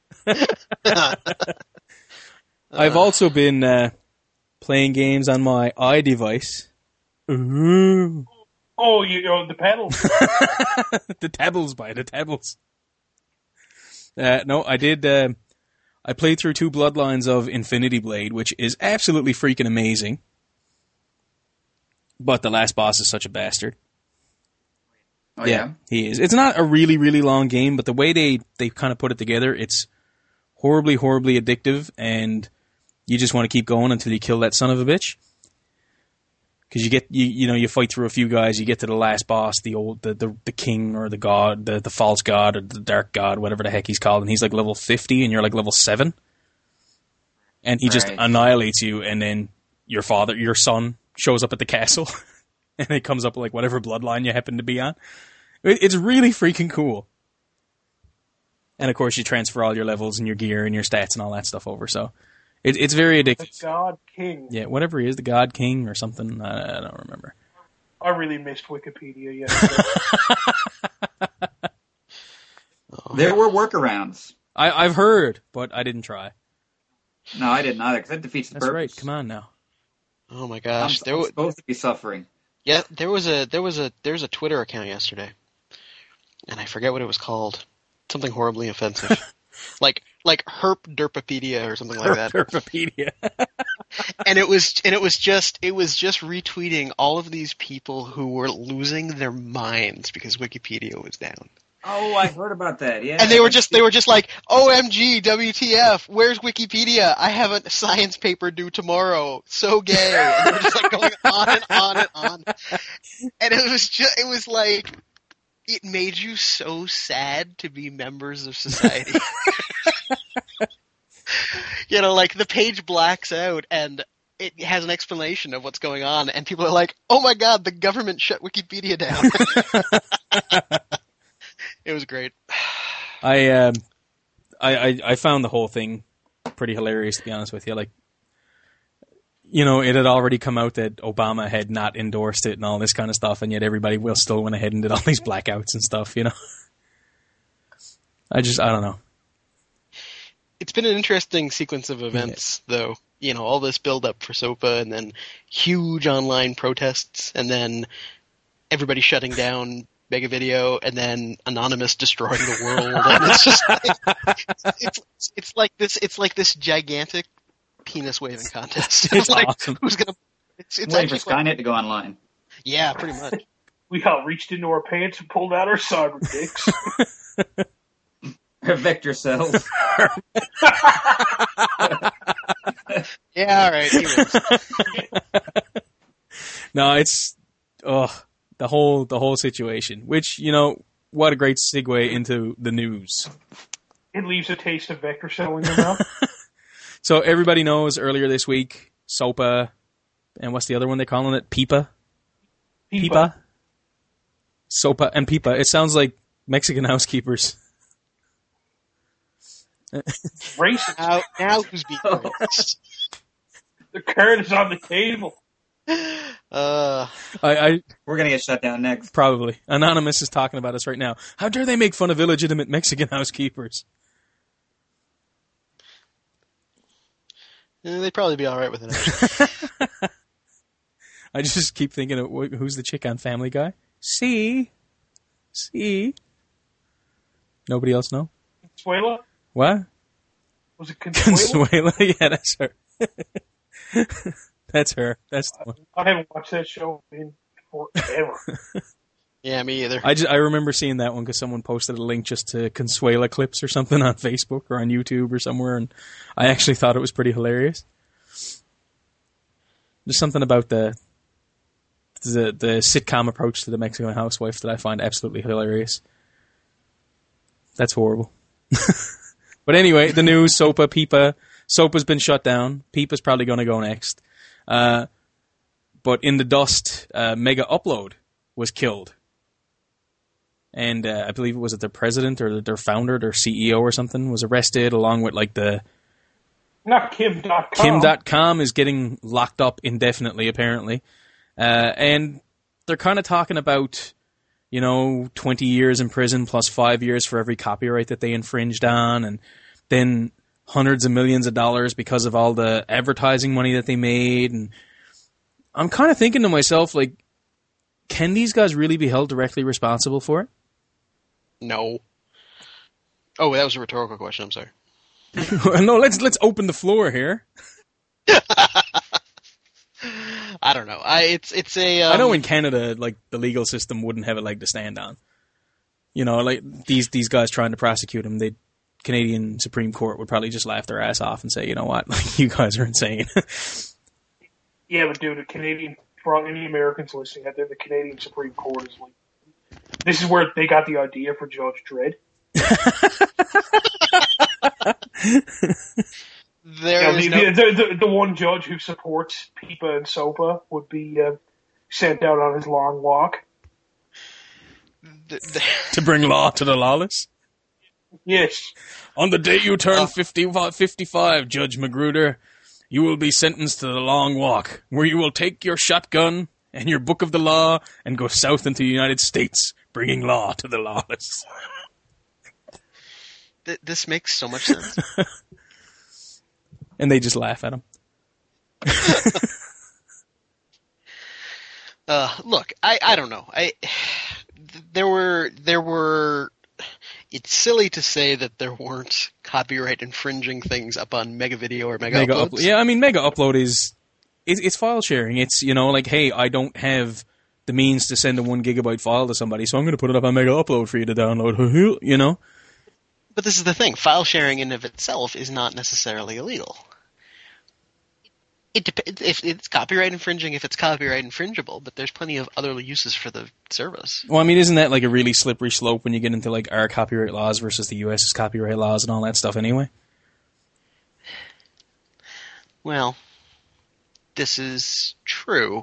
I've also been uh, playing games on my iDevice. Ooh. Oh, you know the pedals. The tabbles by the tabbles. Uh, no, I did. Uh, I played through two Bloodlines of Infinity Blade, which is absolutely freaking amazing. But the last boss is such a bastard. Oh, yeah. he is. It's not a really, really long game, but the way they, they kind of put it together, it's horribly, horribly addictive, and you just want to keep going until you kill that son of a bitch. Because you get, you, you know, you fight through a few guys, you get to the last boss, the old, the, the, the king or the god, the, the false god or the dark god, whatever the heck he's called, and he's like level fifty and you're like level seven. And he just Right. annihilates you, and then your father, your son, shows up at the castle, and it comes up like whatever bloodline you happen to be on. It, it's really freaking cool. And of course, you transfer all your levels and your gear and your stats and all that stuff over, so it, it's very The addictive. God King. Yeah, whatever he is, the God King or something, I, I don't remember. I really missed Wikipedia yesterday. There were workarounds. I, I've heard, but I didn't try. No, I didn't either, because that defeats the That's right. purpose. Come on now. Oh my I'm, gosh. There I'm wa- supposed to be suffering. yeah, there was a there was a there's a Twitter account yesterday. And I forget what it was called. Something horribly offensive. like like Herp Derpopedia or something like that. Wikipedia. and it was and it was just it was just retweeting all of these people who were losing their minds because Wikipedia was down. Oh, I heard about that, yeah. And they were just they were just like, O M G, W T F, where's Wikipedia? I have a science paper due tomorrow. So gay. And they were just like going on and on and on. And it was just it was like it made you so sad to be members of society. You know, like the page blacks out and it has an explanation of what's going on, and people are like, "Oh my god, the government shut Wikipedia down." It was great. I, um, I, I, I found the whole thing pretty hilarious, to be honest with you. Like, you know, it had already come out that Obama had not endorsed it and all this kind of stuff, and yet everybody will still went ahead and did all these blackouts and stuff, you know? I just, I don't know. It's been an interesting sequence of events, yeah. though. You know, all this build-up for SOPA, and then huge online protests, and then everybody shutting down Mega Video, and then Anonymous destroying the world. And it's just like, it's, it's like this. It's like this gigantic penis waving contest. It's like, awesome. Who's gonna? It's, it's waiting for like, Skynet to go online. Yeah, pretty much. We all reached into our pants and pulled out our cyber dicks. Vector cells. Yeah, all right. He wins. No, it's oh the whole the whole situation. Which, you know, what a great segue into the news. It leaves a taste of vector cell in your mouth. So everybody knows earlier this week, SOPA, and what's the other one they're calling it? PIPA? PIPA? SOPA and PIPA. It sounds like Mexican housekeepers. Racist. Now, now who's being racist? The card is on the table. Uh, I, I We're going to get shut down next. Probably. Anonymous is talking about us right now. How dare they make fun of illegitimate Mexican housekeepers? eh, they'd probably be all right with it. I just keep thinking of wh- who's the chick on Family Guy? See? See? Nobody else know? Consuela? What? Was it Consuela? Consuela? Yeah, that's her. That's her. That's the one. I haven't watched that show in forever. Yeah, me either. I, just, I remember seeing that one because someone posted a link just to Consuela clips or something on Facebook or on YouTube or somewhere, and I actually thought it was pretty hilarious. There's something about the the the sitcom approach to the Mexican housewife that I find absolutely hilarious. That's horrible. But anyway, the news, SOPA, PIPA. SOPA's been shut down. PIPA's probably going to go next. Uh, but in the dust, uh, Mega Upload was killed. And uh, I believe it was it their president or their founder, their C E O or something, was arrested along with like the... Not Kim dot com. Kim dot com is getting locked up indefinitely, apparently. Uh, and they're kind of talking about, you know, twenty years in prison plus five years for every copyright that they infringed on, and then hundreds of millions of dollars because of all the advertising money that they made. And I'm kind of thinking to myself, like, can these guys really be held directly responsible for it? No. Oh, that was a rhetorical question. I'm sorry. No, let's let's open the floor here. I don't know. I it's it's a. Um, I know in Canada, like the legal system wouldn't have a leg to stand on. You know, like these these guys trying to prosecute him, they Canadian Supreme Court would probably just laugh their ass off and say, you know what, like you guys are insane. Yeah, but dude, the Canadian, for all any Americans listening out there, the Canadian Supreme Court is like, this is where they got the idea for Judge Dredd. There You know, is the, no... the, the, the one judge who supports PIPA and SOPA would be uh, sent out on his long walk. the, the... To bring law to the lawless? Yes. On the day you turn Uh, fifty, fifty-five, Judge Magruder, you will be sentenced to the long walk, where you will take your shotgun and your book of the law and go south into the United States, bringing law to the lawless. Th- this makes so much sense. And they just laugh at him. uh, look, I, I don't know. I there were there were. It's silly to say that there weren't copyright infringing things up on Mega Video or Mega, Mega Uploads. Upload. Yeah, I mean, Mega Upload is it's, it's file sharing. It's, you know, like, hey, I don't have the means to send a one gigabyte file to somebody, so I'm going to put it up on Mega Upload for you to download. You know. But this is the thing: file sharing in of itself is not necessarily illegal. It dep- if it's copyright infringing, if it's copyright infringible, but there's plenty of other uses for the service. Well, I mean, isn't that like a really slippery slope when you get into like our copyright laws versus the U S's copyright laws and all that stuff anyway? Well, this is true.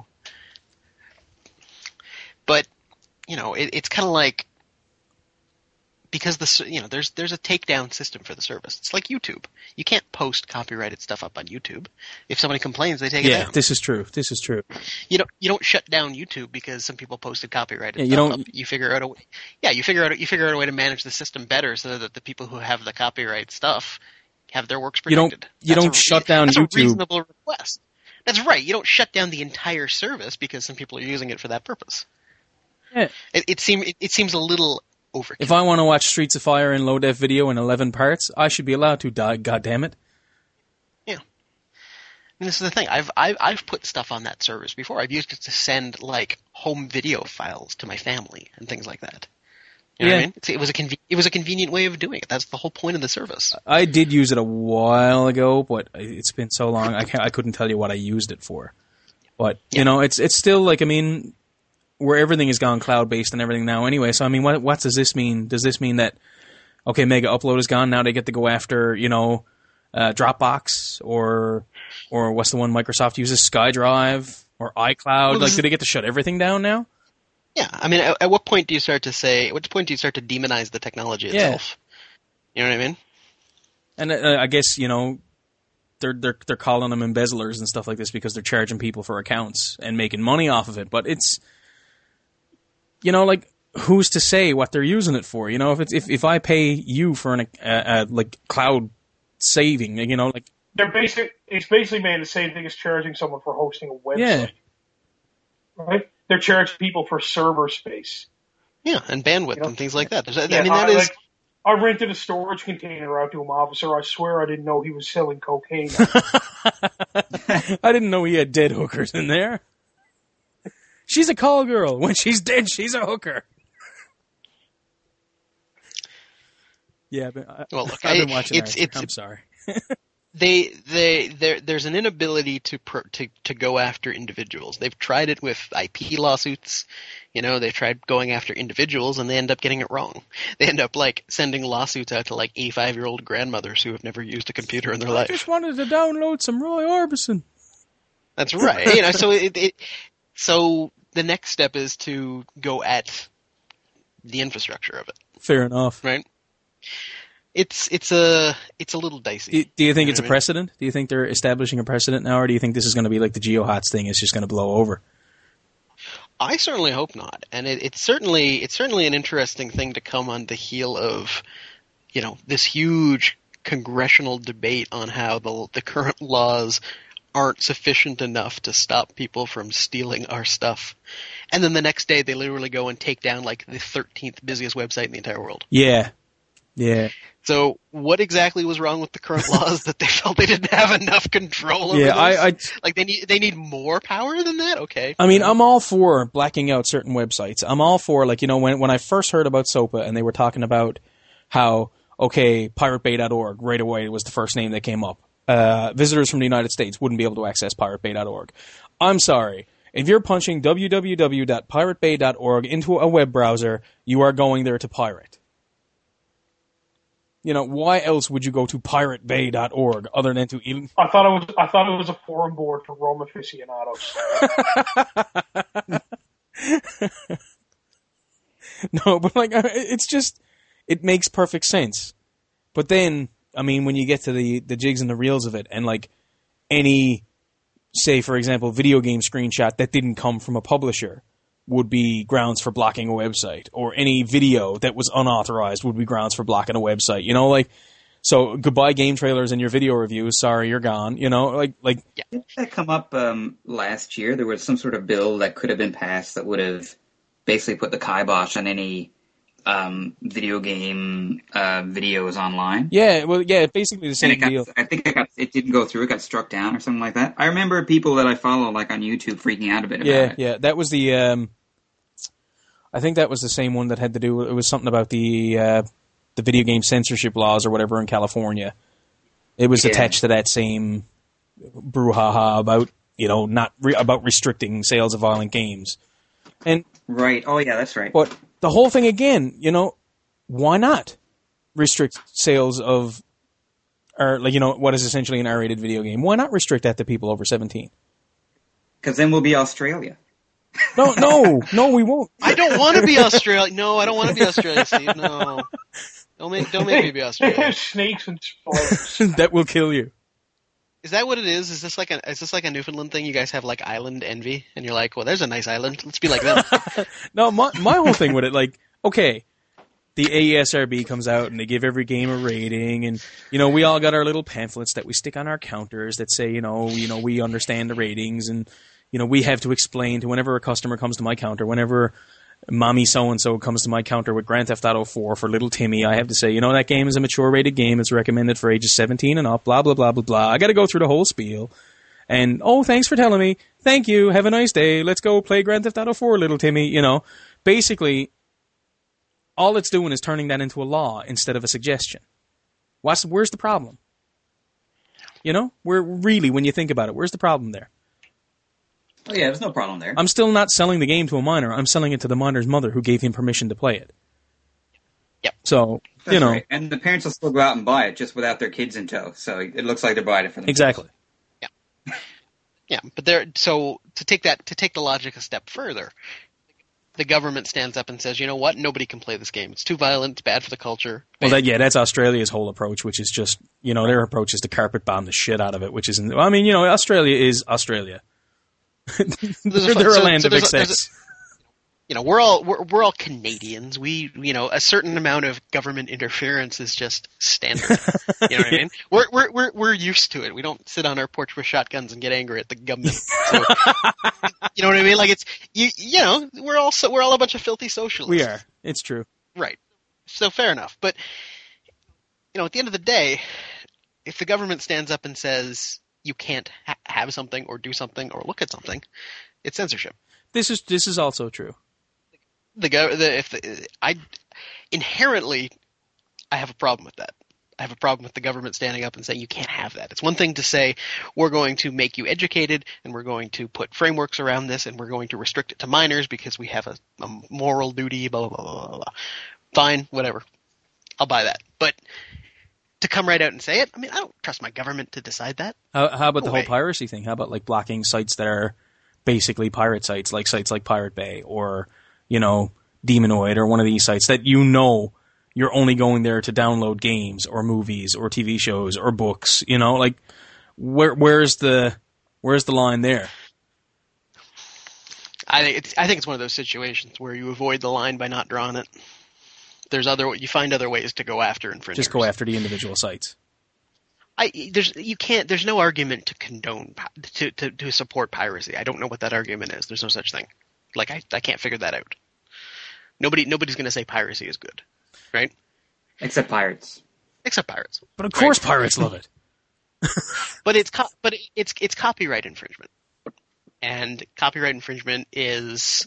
But, you know, it, it's kind of like, because the you know there's there's a takedown system for the service. It's like YouTube. You can't post copyrighted stuff up on YouTube. If somebody complains, they take yeah, it down. Yeah, this is true. This is true. You don't you don't shut down YouTube because some people posted copyrighted yeah, you stuff don't, up. You figure out a way. Yeah, you figure out you figure out a way to manage the system better so that the people who have the copyright stuff have their works protected. You don't you that's don't a, shut down that's YouTube. That's a reasonable request. That's right. You don't shut down the entire service because some people are using it for that purpose. Yeah. It, it seems it, it seems a little overkill. If I want to watch Streets of Fire in low def video in eleven parts, I should be allowed to. Die, God damn it! Yeah, and this is the thing. I've I've I've put stuff on that service before. I've used it to send like home video files to my family and things like that. You know yeah. what I mean? It's, it was a conve- it was a convenient way of doing it. That's the whole point of the service. I did use it a while ago, but it's been so long I can't, I couldn't tell you what I used it for. But yeah. you know, it's it's still like I mean. Where everything has gone cloud-based and everything now anyway. So, I mean, what what does this mean? Does this mean that, okay, Mega Upload is gone, now they get to go after, you know, uh, Dropbox or or what's the one Microsoft uses, SkyDrive or iCloud? Well, like, do they get to shut everything down now? Yeah, I mean, at, at what point do you start to say, at what point do you start to demonize the technology itself? Yeah. You know what I mean? And uh, I guess, you know, they're, they're, they're calling them embezzlers and stuff like this because they're charging people for accounts and making money off of it. But it's... You know, like, who's to say what they're using it for? You know, if it's if, if I pay you for an uh, uh, like cloud saving, you know, like they're basic. It's basically made the same thing as charging someone for hosting a website. Yeah. Right? They're charging people for server space. Yeah, and bandwidth you know? and things like that. There's, Yeah, I mean, that I, is. Like, I rented a storage container out to an officer. I swear I didn't know he was selling cocaine. I didn't know he had dead hookers in there. She's a call girl. When she's dead, she's a hooker. Yeah, but I, well, look, I've been I, watching it's, that. it's, I'm sorry. they, they, there, there's an inability to, pro, to to go after individuals. They've tried it with I P lawsuits. You know, they've tried going after individuals, and they end up getting it wrong. They end up like sending lawsuits out to like eighty-five-year-old grandmothers who have never used a computer in their I life. I just wanted to download some Roy Orbison. That's right. You know, so it, it so. The next step is to go at the infrastructure of it. Fair enough. Right? It's it's a it's a little dicey. Do, do you think you know it's a I mean? precedent? Do you think they're establishing a precedent now, or do you think this is going to be like the GeoHots thing? It's just going to blow over? I certainly hope not. And it, it's certainly it's certainly an interesting thing to come on the heel of, you know, this huge congressional debate on how the the current laws aren't sufficient enough to stop people from stealing our stuff. And then the next day they literally go and take down like the thirteenth busiest website in the entire world. Yeah. Yeah. So what exactly was wrong with the current laws that they felt they didn't have enough control over? Yeah, this? I, I like they need they need more power than that? Okay. I mean, I'm all for blacking out certain websites. I'm all for, like, you know, when when I first heard about SOPA and they were talking about how, okay, pirate bay dot org right away was the first name that came up. Uh, visitors from the United States wouldn't be able to access pirate bay dot org. I'm sorry. If you're punching w w w dot pirate bay dot org into a web browser, you are going there to pirate. You know, why else would you go to pirate bay dot org other than to even... I thought it was I thought it was a forum board for Rome aficionados. No, but like, it's just, it makes perfect sense. But then, I mean, when you get to the, the jigs and the reels of it, and like any, say, for example, video game screenshot that didn't come from a publisher would be grounds for blocking a website, or any video that was unauthorized would be grounds for blocking a website. You know, like, so goodbye game trailers and your video reviews. Sorry, you're gone. You know, like, like. Yeah. Didn't that come up um, last year? There was some sort of bill that could have been passed that would have basically put the kibosh on any um, video game uh, videos online. Yeah, well, yeah, basically the same and it got, deal. I think it got it didn't go through. It got struck down or something like that. I remember people that I follow, like on YouTube, freaking out a bit about Yeah, it. yeah, that was the. Um, I think that was the same one that had to do. It was something about the uh, the video game censorship laws or whatever in California. It was Yeah. attached to that same brouhaha about, you know, not re- about restricting sales of violent games. And Right. Oh, yeah, that's right. but the whole thing again, you know, why not restrict sales of, or like, you know, what is essentially an R-rated video game? Why not restrict that to people over seventeen? Because then we'll be Australia. No, no, no, we won't. I don't want to be Australia. No, I don't want to be Australia, Steve. No. Don't make, don't make me be Australia. Snakes and spiders. That will kill you. Is that what it is? Is this like a is this like a Newfoundland thing? You guys have like island envy, and you're like, well, there's a nice island. Let's be like them. No, my my whole thing with it, like, okay, the A E S R B comes out and they give every game a rating, and you know we all got our little pamphlets that we stick on our counters that say, you know, you know we understand the ratings, and you know we have to explain to whenever a customer comes to my counter, whenever mommy so-and-so comes to my counter with Grand Theft Auto four for little Timmy, I have to say, you know, that game is a mature-rated game. It's recommended for ages seventeen and up, blah, blah, blah, blah, blah. I got to go through the whole spiel. And, oh, thanks for telling me. Thank you. Have a nice day. Let's go play Grand Theft Auto four, little Timmy. You know, basically, all it's doing is turning that into a law instead of a suggestion. What's, where's the problem? You know, where really, when you think about it, where's the problem there? Oh, yeah, there's no problem there. I'm still not selling the game to a minor. I'm selling it to the minor's mother who gave him permission to play it. Yep. So, That's you know. right. And the parents will still go out and buy it just without their kids in tow. So it looks like they're buying it for themselves. Exactly. Yeah. Yeah, but there. So to take that to take the logic a step further, the government stands up and says, you know what? Nobody can play this game. It's too violent. It's bad for the culture. Well, that, yeah, that's Australia's whole approach, which is just, you know, their approach is to carpet bomb the shit out of it, which isn't. I mean, you know, Australia is Australia. they're, they're so, a land so of there's a- excess. there's a- You know, we're all we're, we're all Canadians. We, you know, a certain amount of government interference is just standard. You know what I mean? We're we're we're we're used to it. We don't sit on our porch with shotguns and get angry at the government. So, you know what I mean? Like it's you you know we're all so, we're all a bunch of filthy socialists. We are. It's true. Right. So fair enough. But you know, at the end of the day, if the government stands up and says you can't ha- have something or do something or look at something, it's censorship. This is this is also true. The, go- the if the, I inherently I have a problem with that. I have a problem with the government standing up and saying you can't have that. It's one thing to say we're going to make you educated and we're going to put frameworks around this and we're going to restrict it to minors because we have a, a moral duty. Blah blah blah blah blah. Fine, whatever. I'll buy that. But to come right out and say it, I mean, I don't trust my government to decide that. How, how about the No whole way. piracy thing? How about like blocking sites that are basically pirate sites, like sites like Pirate Bay or, you know, Demonoid or one of these sites that you know you're only going there to download games or movies or T V shows or books, you know, like where where's the where's the line there? I think it's I think it's one of those situations where you avoid the line by not drawing it. There's other you find other ways to go after infringers. Just go after the individual sites. I there's you can't there's no argument to condone pi- to, to to support piracy. I don't know what that argument is. There's no such thing. Like I I can't figure that out. Nobody nobody's going to say piracy is good, right? Except pirates. Except pirates. But of course pirates love it. But it's co- but it's it's copyright infringement. And copyright infringement is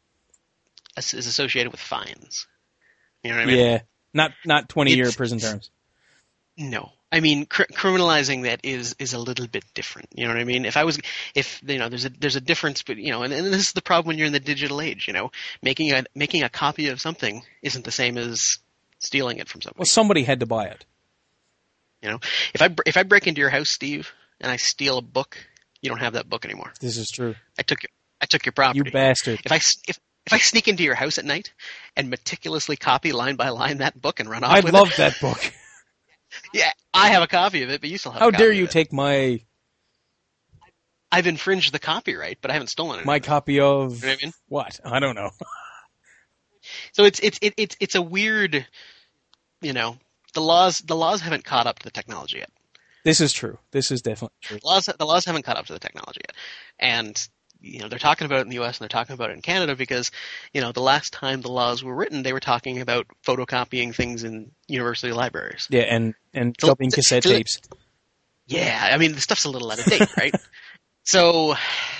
is associated with fines. You know what I mean? Yeah. Not not twenty year It's- prison terms. No, I mean cr- criminalizing that is is a little bit different. You know what I mean? If I was, if you know, there's a there's a difference, but you know, and, and this is the problem when you're in the digital age. You know, making a making a copy of something isn't the same as stealing it from somebody. Well, somebody had to buy it. You know, if I br- if I break into your house, Steve, and I steal a book, you don't have that book anymore. This is true. I took your I took your property. You bastard. If I s- if if I sneak into your house at night and meticulously copy line by line that book and run off I with love it, that book. yeah, I have a copy of it, but you still have. How a copy dare of you it. take my I've infringed the copyright, but I haven't stolen it. my copy of You know what I mean? what? I don't know. So it's it's it, it's it's a weird, you know, the laws the laws haven't caught up to the technology yet. This is true. This is definitely true. Laws the laws haven't caught up to the technology yet, and you know they're talking about it in the U S and they're talking about it in Canada because you know the last time the laws were written, they were talking about photocopying things in university libraries. Yeah, and and So- dubbing cassette so- tapes. Yeah, I mean the stuff's a little out of date, right? So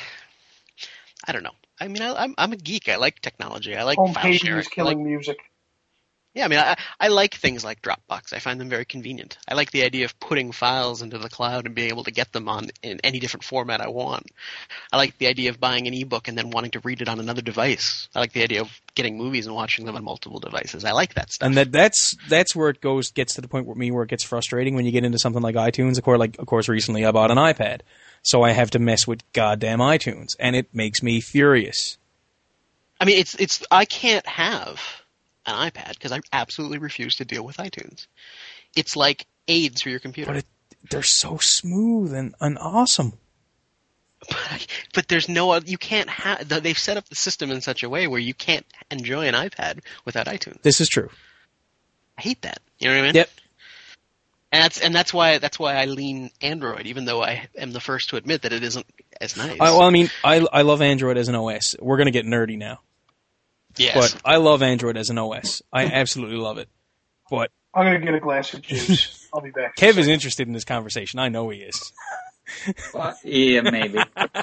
I don't know. I mean, I, I'm I'm a geek. I like technology. I like Home file page sharing. is I like- killing music. Yeah, I mean, I, I like things like Dropbox. I find them very convenient. I like the idea of putting files into the cloud and being able to get them on in any different format I want. I like the idea of buying an ebook and then wanting to read it on another device. I like the idea of getting movies and watching them on multiple devices. I like that stuff. And that that's that's where it goes gets to the point with me where it gets frustrating when you get into something like iTunes. Of course, like of course, recently I bought an iPad, So I have to mess with goddamn iTunes, and it makes me furious. I mean, it's it's. I can't have an iPad because I absolutely refuse to deal with iTunes. It's like AIDS for your computer. But it, they're so smooth and, and awesome. But, but there's no other. You can't have. They've set up the system in such a way where you can't enjoy an iPad without iTunes. This is true. I hate that. You know what I mean? Yep. And that's and that's why that's why I lean Android, even though I am the first to admit that it isn't as nice. I, well, I mean, I I love Android as an O S. We're gonna get nerdy now. Yes. But I love Android as an O S. I absolutely love it. But I'm going to get a glass of juice. I'll be back. Kev is interested in this conversation. I know he is. Well, yeah, maybe.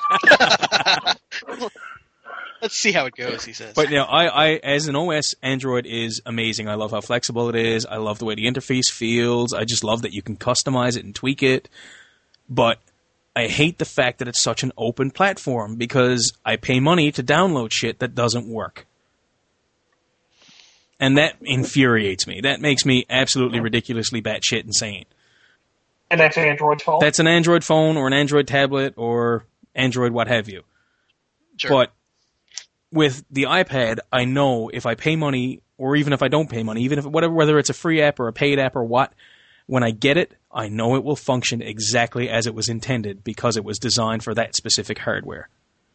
Let's see how it goes, he says. But you know, I, I as an O S, Android is amazing. I love how flexible it is. I love the way the interface feels. I just love that you can customize it and tweak it. But I hate the fact that it's such an open platform because I pay money to download shit that doesn't work. And that infuriates me. That makes me absolutely ridiculously batshit insane. And that's Android's fault? That's an Android phone or an Android tablet or Android what have you. Sure. But with the iPad, I know if I pay money or even if I don't pay money, even if whatever, whether it's a free app or a paid app or what, when I get it, I know it will function exactly as it was intended because it was designed for that specific hardware.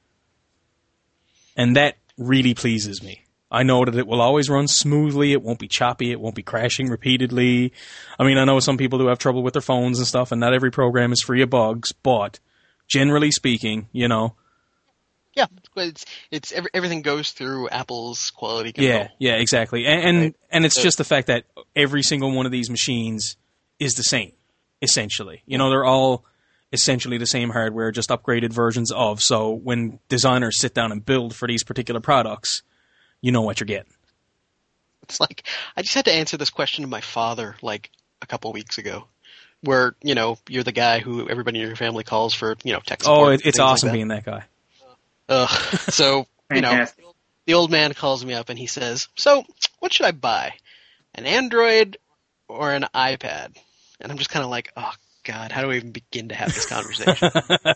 And that really pleases me. I know that it will always run smoothly. It won't be choppy. It won't be crashing repeatedly. I mean, I know some people do have trouble with their phones and stuff, and not every program is free of bugs, but generally speaking, you know. Yeah, it's it's every, everything goes through Apple's quality control. Yeah, yeah, exactly. And and, Right. and it's So- just the fact that every single one of these machines is the same, essentially. You know, they're all essentially the same hardware, just upgraded versions of. So when designers sit down and build for these particular products, you know what you're getting. It's like, I just had to answer this question to my father, like, a couple weeks ago. Where, you know, you're the guy who everybody in your family calls for, you know, tech support. Oh, it, it's things like awesome that. being that guy. Ugh. So, you know, Fantastic. the old man calls me up and he says, so, what should I buy? An Android or an iPad? And I'm just kind of like, oh, God, how do I even begin to have this conversation?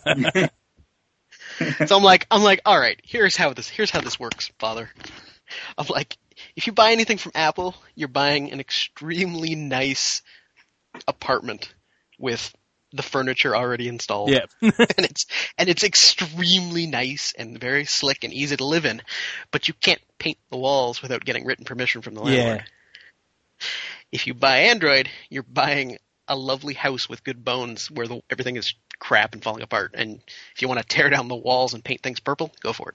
So I'm like, I'm like, all right, here's how this, here's how this works, father. I'm like, if you buy anything from Apple, you're buying an extremely nice apartment with the furniture already installed. Yeah. and it's and it's extremely nice and very slick and easy to live in, but you can't paint the walls without getting written permission from the landlord. Yeah. If you buy Android, you're buying a lovely house with good bones where the, everything is crap and falling apart. And if you want to tear down the walls and paint things purple, go for it.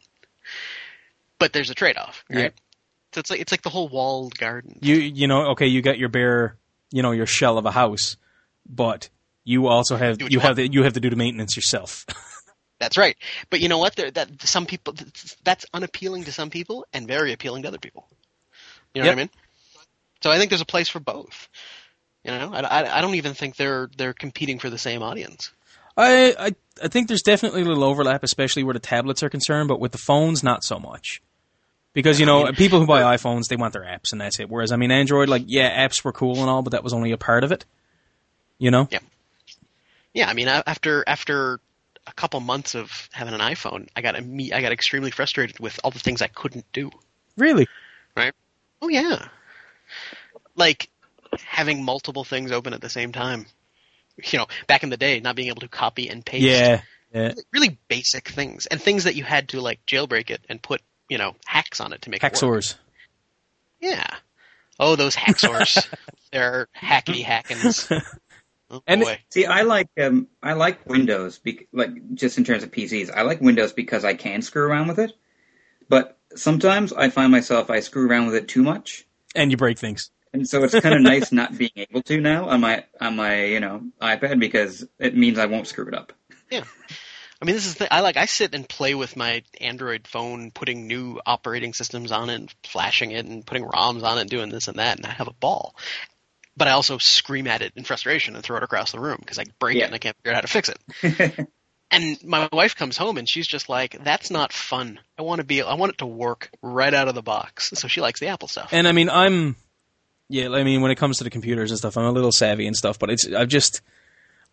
But there's a trade-off, right? Yeah. So it's like it's like the whole walled garden. You you know, okay, you got your bare, you know, your shell of a house, but you also have Do what you you have want. the, you have to do the maintenance yourself. That's right. But you know what? There, that some people that's unappealing to some people and very appealing to other people. You know Yep. what I mean? So I think there's a place for both. You know, I, I, I don't even think they're they're competing for the same audience. I, I I think there's definitely a little overlap, especially where the tablets are concerned, but with the phones, not so much. Because, you know, people who buy iPhones, they want their apps, and that's it. Whereas, I mean, Android, like, yeah, apps were cool and all, but that was only a part of it. You know? Yeah. Yeah, I mean, I- after after a couple months of having an iPhone, I got imme- I got extremely frustrated with all the things I couldn't do. Really? Right? Oh yeah. Like having multiple things open at the same time. You know, back in the day, not being able to copy and paste. Yeah. yeah. Really, really basic things, and things that you had to like jailbreak it and put, you know, hacks on it to make it work. Hacksaws. Yeah. Oh, those hacksaws. They're hackety hackins. Oh, And- boy. See, I like um, I like Windows, bec- like just in terms of P Cs. I like Windows because I can screw around with it. But sometimes I find myself I screw around with it too much, And you break things. and so it's kind of nice not being able to now on my on my you know iPad because it means I won't screw it up. Yeah. I mean, this is the, I like I sit and play with my Android phone, putting new operating systems on it, and flashing it, and putting ROMs on it, and doing this and that, and I have a ball. But I also scream at it in frustration and throw it across the room because I break Yeah. it and I can't figure out how to fix it. And my wife comes home and she's just like, "That's not fun. I want to be. I want it to work right out of the box." So she likes the Apple stuff. And I mean, I'm, yeah, I mean, when it comes to the computers and stuff, I'm a little savvy and stuff, but it's, I've just,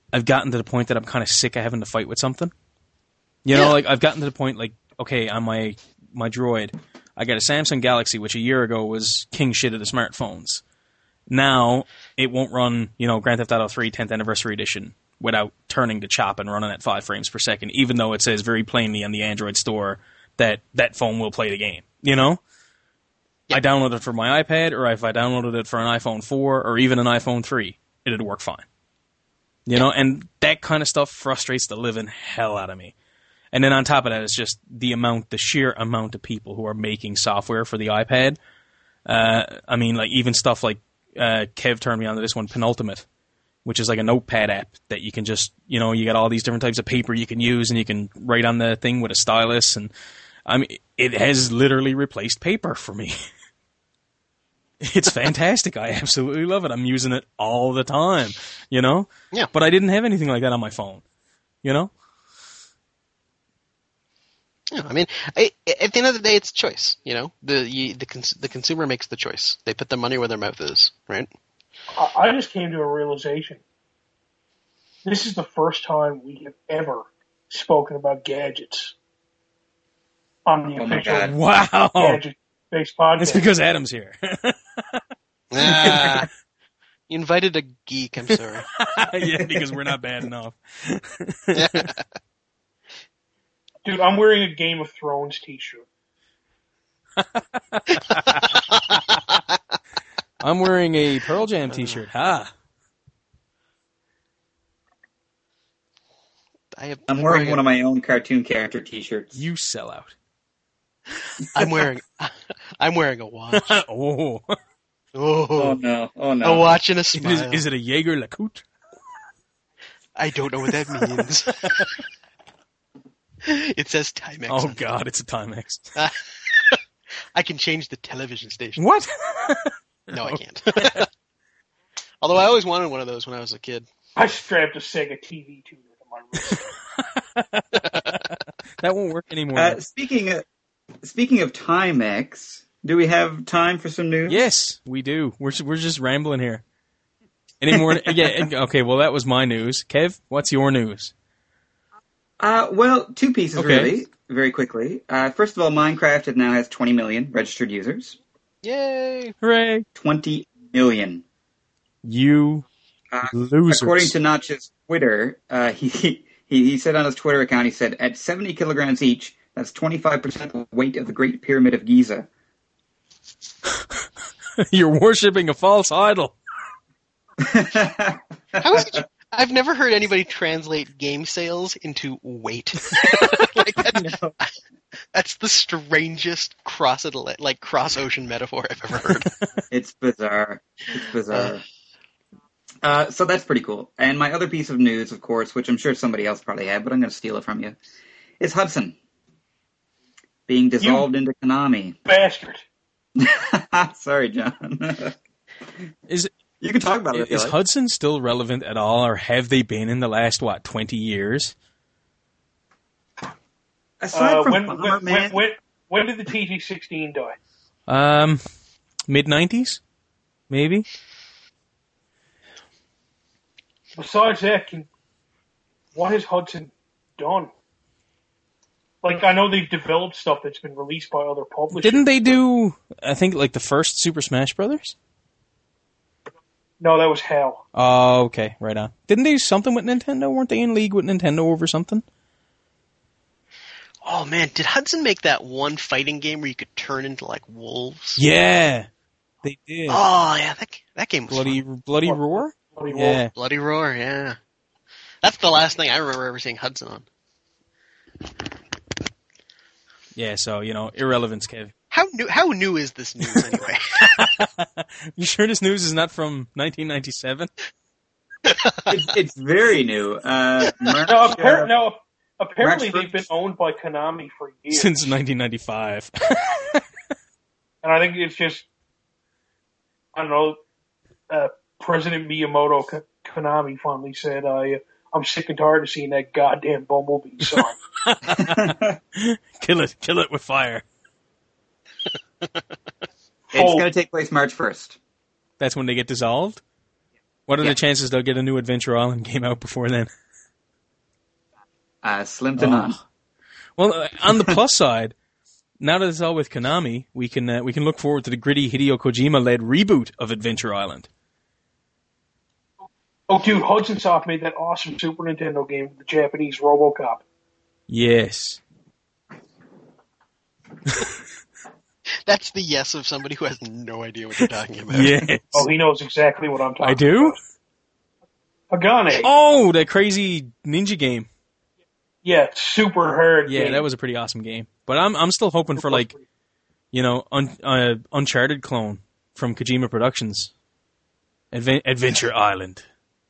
I've gotten to the point that I'm kind of sick of having to fight with something. You know, Yeah. like I've gotten to the point like, okay, on my my Droid, I got a Samsung Galaxy, which a year ago was king shit of the smartphones. Now it won't run, you know, Grand Theft Auto three tenth Anniversary Edition without turning to chop and running at five frames per second, even though it says very plainly on the Android store that that phone will play the game. You know, Yeah. I downloaded it for my iPad, or if I downloaded it for an iPhone four or even an iPhone three, it'd work fine. You know, and that kind of stuff frustrates the living hell out of me. And then on top of that, it's just the amount, the sheer amount of people who are making software for the iPad. Uh, I mean, like even stuff like uh, Kev turned me on to this one, Penultimate, which is like a notepad app that you can just, you know, you got all these different types of paper you can use, and you can write on the thing with a stylus. And I mean, it has literally replaced paper for me. It's fantastic. I absolutely love it. I'm using it all the time, you know? Yeah. But I didn't have anything like that on my phone, you know? Yeah, I mean, I, at the end of the day, it's a choice. You know, the you, the cons- the consumer makes the choice. They put their money where their mouth is, right? I, I just came to a realization. This is the first time we have ever spoken about gadgets on the Oh my official God. Wow. gadget-based podcast. It's because Adam's here. Ah, you invited a geek. I'm sorry. Yeah, because we're not bad enough. Dude, I'm wearing a Game of Thrones t-shirt. I'm wearing a Pearl Jam t-shirt. Ha. I have, I'm wearing one of my own cartoon character T-shirts. You sell out. I'm wearing. I'm wearing a watch. Oh. Oh, Oh no! Oh a no! watch and a Is, smile. is it a Jaeger LeCoultre? I don't know what that means. It says Timex. Oh, on it. God, it's a Timex. I can change the television station. What? No, I can't. Although I always wanted one of those when I was a kid. I strapped a Sega T V tuner to my wrist. That won't work anymore. Uh, speaking of speaking of Timex, do we have time for some news? Yes, we do. We're we're just rambling here. Any more? Yeah. Okay. Well, that was my news. Kev, what's your news? Uh, well, two pieces Okay. really, very quickly. Uh, first of all, Minecraft now has twenty million registered users. Yay! Hooray! twenty million. You Uh, losers. According to Notch's Twitter, uh, he, he he said on his Twitter account, he said, at seventy kilograms each, that's twenty-five percent the weight of the Great Pyramid of Giza. You're worshipping a false idol. How is it? I've never heard anybody translate game sales into weight. Like that, that's the strangest cross Atl- like cross ocean metaphor I've ever heard. It's bizarre. It's bizarre. Uh, so that's pretty cool. And my other piece of news, of course, which I'm sure somebody else probably had, but I'm going to steal it from you, is Hudson being dissolved into Konami. Bastard. Sorry, John. Is You can talk about it if you is like. Hudson still relevant at all, or have they been in the last what twenty years? Aside Uh, from when, Bomber when, Man, when, when, when did the T G sixteen die? Um, mid nineties, maybe. Besides that, can, what has Hudson done? Like, I know they've developed stuff that's been released by other publishers. Didn't they do? I think like the first Super Smash Brothers. No, that was Hell. Oh, okay, right on. Didn't they do something with Nintendo? Weren't they in league with Nintendo over something? Oh man, did Hudson make that one fighting game where you could turn into like wolves? Yeah, they did. Oh yeah, that that game was Bloody, fun. bloody What? roar. Bloody Wolf. Yeah, Bloody Roar. Yeah, that's the last thing I remember ever seeing Hudson on. yeah. So you know, irrelevance, Kev. How new? How new is this news anyway? You sure this news is not from nineteen ninety-seven? it's, it's very new. Uh, March, No, appar- uh, no, apparently March they've been first. owned by Konami for years. Since nineteen ninety-five. And I think it's just, I don't know, uh, President Miyamoto K- Konami finally said, I, I'm sick and tired of seeing that goddamn Bumblebee song. Kill it, kill it with fire. It's going to take place March first. That's when they get dissolved? What are Yeah. the chances they'll get a new Adventure Island game out before then? Uh, slim to none. Oh. Well, uh, on the plus side, now that it's all with Konami, we can uh, we can look forward to the gritty Hideo Kojima-led reboot of Adventure Island. Oh, dude, Hudson Soft made that awesome Super Nintendo game, the Japanese RoboCop. Yes. That's the yes of somebody who has no idea what you're talking about. Yes. Oh, he knows exactly what I'm talking about. I do? Hagane. Oh, that crazy ninja game. Yeah, super hard. Yeah, game. that was a pretty awesome game. But I'm I'm still hoping for, like, you know, un, uh, Uncharted clone from Kojima Productions. Adven- Adventure Island.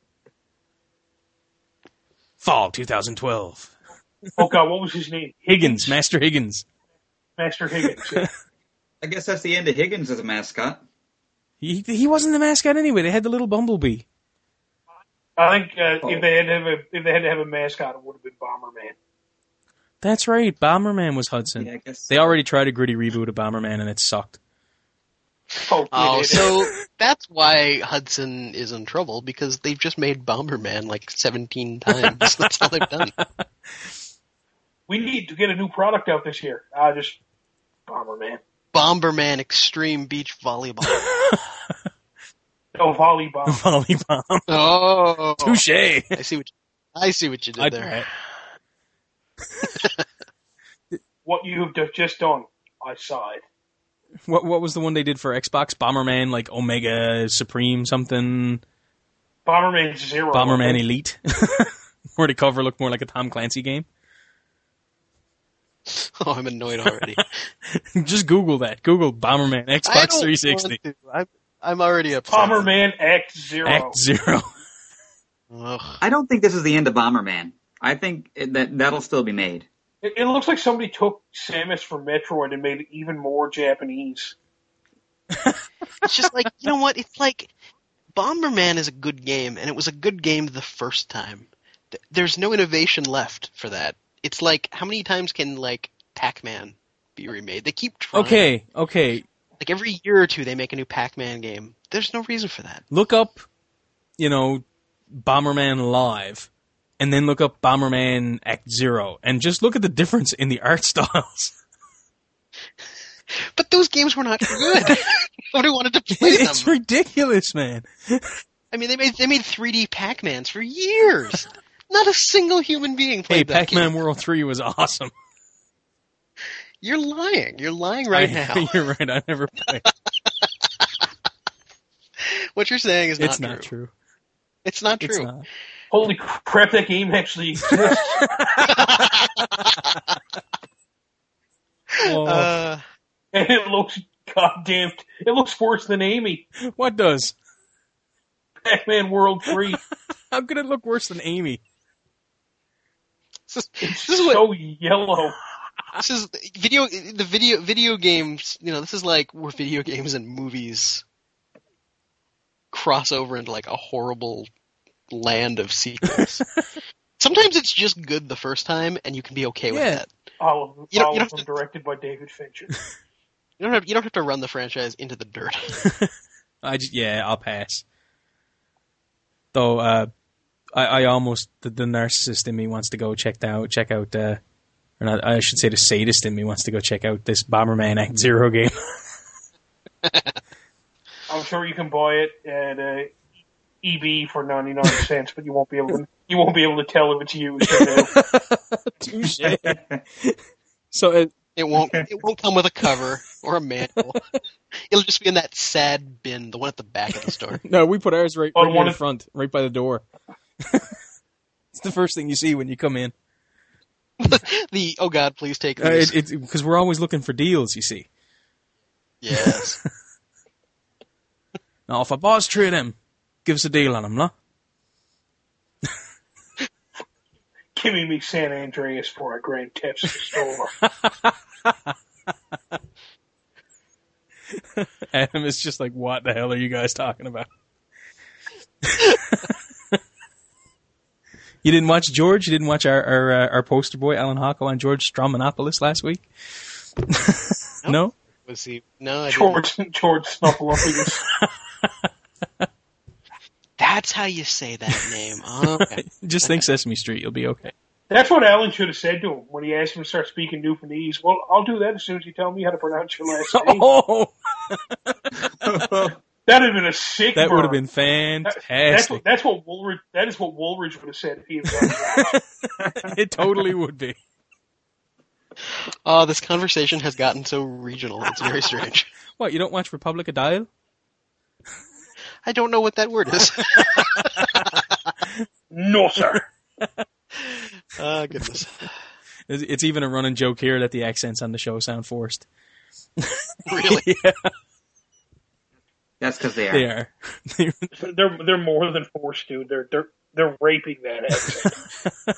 Fall twenty twelve. Oh god, what was his name? Higgins, Master Higgins. Master Higgins. Yeah. I guess that's the end of Higgins as a mascot. He he wasn't the mascot anyway. They had the little bumblebee. I think uh, Oh. if they had to have a if they had to have a mascot, it would have been Bomberman. That's right. Bomberman was Hudson. Yeah, I guess. They already tried a gritty reboot of Bomberman and it sucked. Oh, Oh, it- so that's why Hudson is in trouble, because they've just made Bomberman like seventeen times. That's all they've done. we need to get a new product out this year. Ah, just Bomberman. Bomberman Extreme Beach Volleyball. Oh, volleyball. Volleybomb. Oh, Touche. I see what you, I see what you did I- there. What you have ju- just done, I saw it. What what was the one they did for Xbox? Bomberman, like Omega Supreme something. Bomberman Zero. Bomberman okay? Elite. Where the cover looked more like a Tom Clancy game. Oh, I'm annoyed already. Just Google that. Google Bomberman I Xbox don't three sixty. want to. I'm, I'm already upset. Bomberman Act Zero. Act Zero. Ugh. I don't think this is the end of Bomberman. I think it, that that'll still be made. It, it looks like somebody took Samus from Metroid and made it even more Japanese. It's just like, you know what? It's like Bomberman is a good game, and it was a good game the first time. Th- There's no innovation left for that. It's like, how many times can, like, Pac-Man be remade? They keep trying. Okay, okay. Like, every year or two, they make a new Pac-Man game. There's no reason for that. Look up, you know, Bomberman Live, and then look up Bomberman Act Zero, and just look at the difference in the art styles. But those games were not good. Nobody wanted to play It's them. ridiculous, man. I mean, they made they made three D Pac-Mans for years. Not a single human being played Hey, that Pac-Man game. World three was awesome. You're lying. You're lying right I- now. You're right, I never played. What you're saying is not It's true. not true. It's not true. It's not. Holy crap, that game actually exists. Oh, Uh, And it looks goddamn. It looks worse than Amy. what does? Pac-Man World three. How could it look worse than Amy? this is, It's this is what so yellow. this is video the video video games. You know, this is like where video games and movies cross over into like a horrible land of sequels. Sometimes it's just good the first time, and you can be okay with Yeah. that. All of them, You don't- all you of don't them have directed by David Fincher. You don't have you don't have to run the franchise into the dirt. I just, yeah, I'll pass. Though, uh, I, I almost, the, the narcissist in me wants to go check out, check out, uh, or not, I should say the sadist in me wants to go check out this Bomberman Act Zero game. I'm sure you can buy it at uh, E B for ninety-nine cents, but you won't be able to. You won't be able to tell if it's used or new. Touche. So, uh, It won't it won't come with a cover or a manual. It'll just be in that sad bin, the one at the back of the store. no, we put ours right, Oh, right one near the of- front, right by the door. It's the first thing you see when you come in. The oh god, please take Uh, these. it, it's because we're always looking for deals, you see. Yes. Now, if a boss trade him, give us a deal on him, no? Give me San Andreas for a Grand Theft store. Adam is just like, what the hell are you guys talking about? You didn't watch George? You didn't watch our our, uh, our poster boy, Alan Hocko, on George Stromanopoulos last week? No? Was he? No, I didn't. George George Snuffleupagus. That That's how you say that name. Oh, okay. Just think Sesame Street. You'll be okay. That's what Alan should have said to him when he asked him to start speaking Newfoundlandese. Well, I'll do that as soon as you tell me how to pronounce your last name. Oh, That'd have been a sick that burn. would have been That- fantastic. That's what, that's what Woolridge. That is what Woolridge would have said if he had done that. It totally would be. Oh, this conversation has gotten so regional. It's very strange. What, you don't watch Republic of Dial? I don't know what that word is. No, sir. Oh, goodness. It's it's even a running joke here that the accents on the show sound forced. Really? Yeah, That's because they are. they are. They're they're more than forced, dude. They're they're they're raping that accent.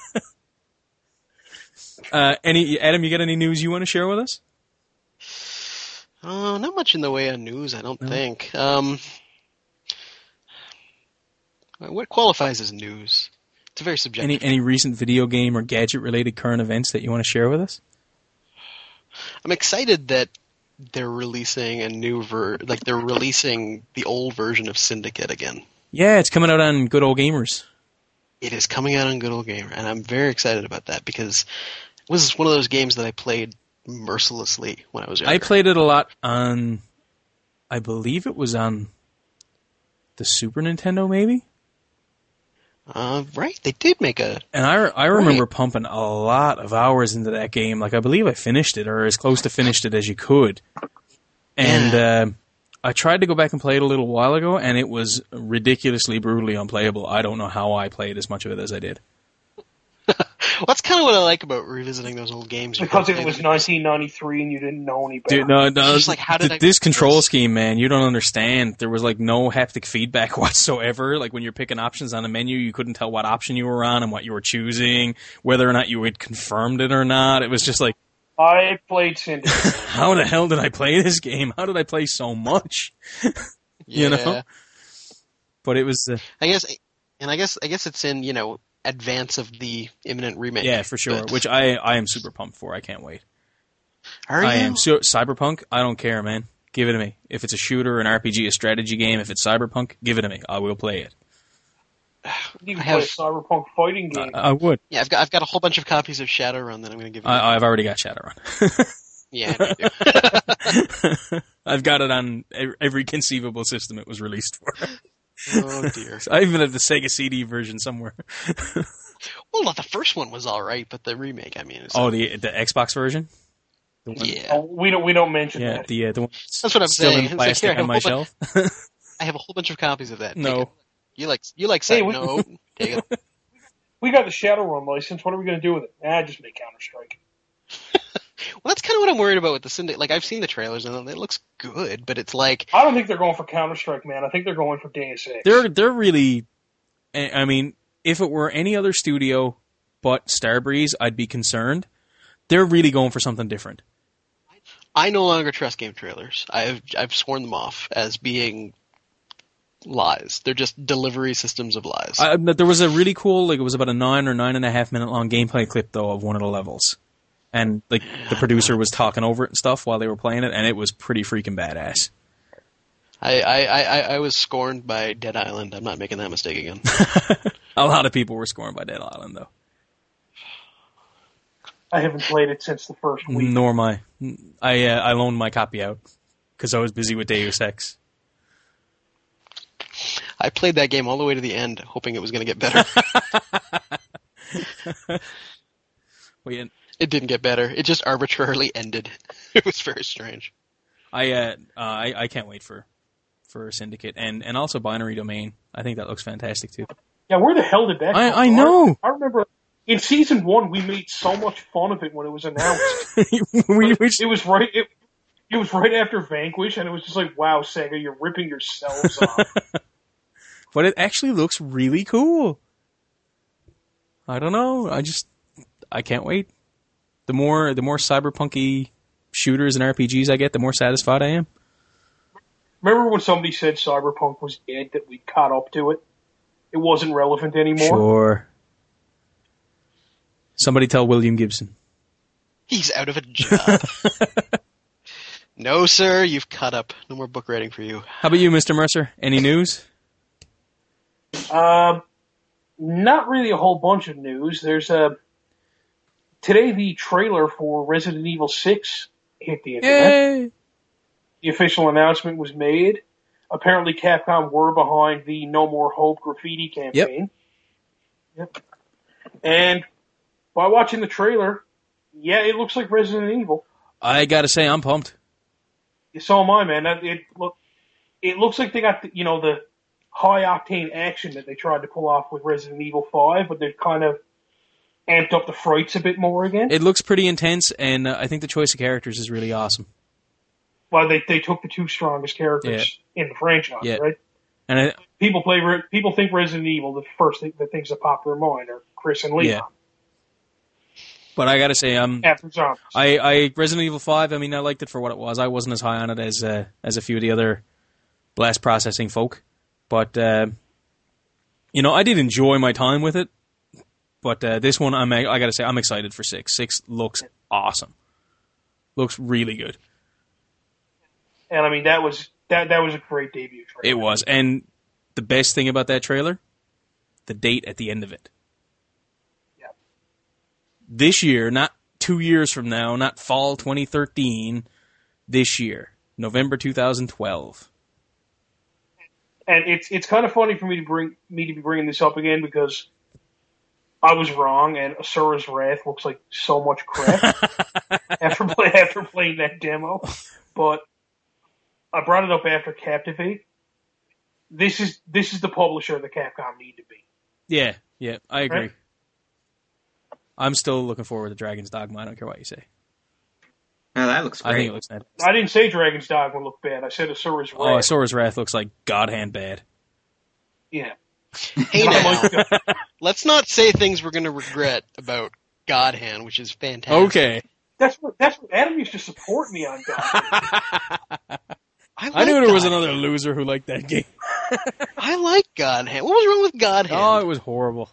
uh, any Adam, you got any news you want to share with us? Oh, not much in the way of news, I don't No. think. Um, what qualifies as news? It's a very subjective. Any any recent video game or gadget related current events that you want to share with us? I'm excited that they're releasing a new ver, like they're releasing the old version of Syndicate again. Yeah, it's coming out on Good Old Gamers. It is coming out on Good Old Gamer, and I'm very excited about that because it was one of those games that I played mercilessly when I was younger. I played it a lot on, I believe it was on the Super Nintendo, maybe. Uh, right, they did make a. And I, I remember Right. pumping a lot of hours into that game. Like, I believe I finished it, or as close to finished it as you could. And uh, I tried to go back and play it a little while ago, and it was ridiculously, brutally unplayable. I don't know how I played as much of it as I did. Well, that's kind of what I like about revisiting those old games. You Because can it play was them. nineteen ninety-three and you didn't know any better. Dude, no, no, Just like, how did th- I this make control this? scheme, man, you don't understand. There was like no haptic feedback whatsoever. Like when you're picking options on the menu, you couldn't tell what option you were on and what you were choosing, whether or not you had confirmed it or not. It was just like, I played Syndicate. how the hell did I play this game? How did I play so much? You know? Yeah. But it was, uh, I guess, and I guess, I guess it's in you know advance of the imminent remake. yeah, for sure. but- Which I, I am super pumped for. I can't wait. Are I you? am. So, Cyberpunk, I don't care, man. Give it to me. If it's a shooter, an R P G, a strategy game, if it's Cyberpunk, give it to me. I will play it. You can I play have- a cyberpunk fighting game. I, I would. Yeah, I've got I've got a whole bunch of copies of Shadowrun that I'm going to give you. I, I've already got Shadowrun. yeah, I do. I've got it on ev- every conceivable system it was released for. Oh dear. I even have the Sega C D version somewhere. Well, not the first one was all right, but the remake, I mean, is, Oh, the the Xbox version. The one, yeah, Oh, we don't we don't mention yeah, that. the uh, the one That's what I'm still saying. in It's like, plastic here, I on my have a whole shelf. I have a whole bunch of copies of that. Take No. it. You like you like Hey, Cyber? we- No, take it. We got the Shadowrun license. What are we going to do with it? Ah, just make Counter Strike. Well, that's kind of what I'm worried about with the Syndicate. Like, I've seen the trailers and it looks good, but it's like, I don't think they're going for Counter Strike, man. I think they're going for Deus Ex. They're they're really. I mean, if it were any other studio but Starbreeze, I'd be concerned. They're really going for something different. I no longer trust game trailers. I've I've sworn them off as being lies. They're just delivery systems of lies. I, there was a really cool, like it was about a nine or nine and a half minute long gameplay clip though of one of the levels, and like the producer was talking over it and stuff while they were playing it, and it was pretty freaking badass. I, I, I, I was scorned by Dead Island. I'm not making that mistake again. A lot of people were scorned by Dead Island though. I haven't played it since the first week. Nor am I. I uh, I loaned my copy out because I was busy with Deus Ex. I played that game all the way to the end, hoping it was going to get better. Well, yeah, It didn't get better. It just arbitrarily ended. It was very strange. I uh, uh, I I can't wait for for Syndicate and and also Binary Domain. I think that looks fantastic too. Yeah, where the hell did that I- come I from? know. I remember in season one we made so much fun of it when it was announced. we, we, It was right. It, it was right after Vanquish, and it was just like, "Wow, Sega, you're ripping yourselves off." but it actually looks really cool. I don't know. I just I can't wait. The more the more cyberpunky shooters and R P Gs I get, the more satisfied I am. Remember when somebody said Cyberpunk was dead? That we caught up to it. It wasn't relevant anymore. Sure. Somebody tell William Gibson. He's out of a job. No, sir, you've caught up. No more book writing for you. How about you, Mister Mercer? Any news? Um, not really a whole bunch of news. There's a today the trailer for Resident Evil six hit the internet. Yay! The official announcement was made. Apparently, Capcom were behind the No More Hope graffiti campaign. Yep. Yep. And by watching the trailer, yeah, it looks like Resident Evil. I gotta say, I'm pumped. So am I, man. It look, it looks like they got the, you know the high octane action that they tried to pull off with Resident Evil five, but they've kind of amped up the frights a bit more again. It looks pretty intense, and uh, I think the choice of characters is really awesome. Well, they they took the two strongest characters yeah. in the franchise, yeah. right? And I, people play people think Resident Evil. The first thing, the things that pop their mind are Chris and Leon. Yeah. But I gotta say, um, After zombies. I, I Resident Evil five. I mean, I liked it for what it was. I wasn't as high on it as uh, as a few of the other blast processing folk, but uh, you know, I did enjoy my time with it. But uh, this one, I'm I gotta say, I'm excited for six. Six looks awesome. Looks really good. And I mean, that was that that was a great debut trailer. It was, and the best thing about that trailer, the date at the end of it. This year, not two years from now, not fall twenty thirteen, this year, November two thousand twelve. And it's it's kind of funny for me to bring me to be bringing this up again because I was wrong, and Asura's Wrath looks like so much crap after play, after playing that demo. But I brought it up after Captivate. This is this is the publisher that Capcom need to be. Yeah, yeah, I agree. Right? I'm still looking forward to Dragon's Dogma. I don't care what you say. Oh, that looks great. I think it looks nice. I didn't say Dragon's Dogma looked bad. I said Asura's Wrath. Oh, Asura's Wrath looks like God Hand bad. Yeah. Hey now, let's not say things we're going to regret about God Hand, which is fantastic. Okay. That's what that's what Adam used to support me on God Hand. I, like I knew there God was Hand. another loser who liked that game. I like God Hand. What was wrong with God Hand? Oh, it was horrible.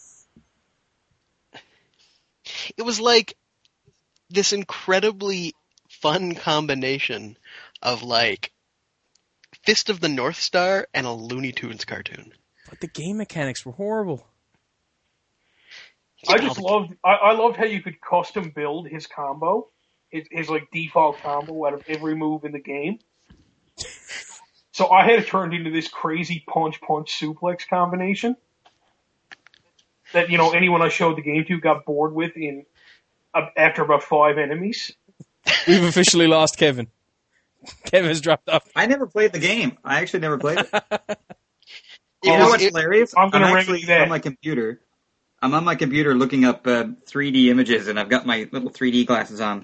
It was like this incredibly fun combination of like Fist of the North Star and a Looney Tunes cartoon. But the game mechanics were horrible. I just loved I, I loved how you could custom build his combo, his, his like default combo out of every move in the game. So I had it turned into this crazy punch punch suplex combination that, you know, anyone I showed the game to got bored with in uh, after about five enemies. We've officially lost Kevin. Kevin's dropped off. I never played the game. I actually never played it. It You know was- what's it- hilarious? I'm gonna I'm ring actually you that. on my computer. I'm on my computer looking up uh, three D images, and I've got my little three D glasses on.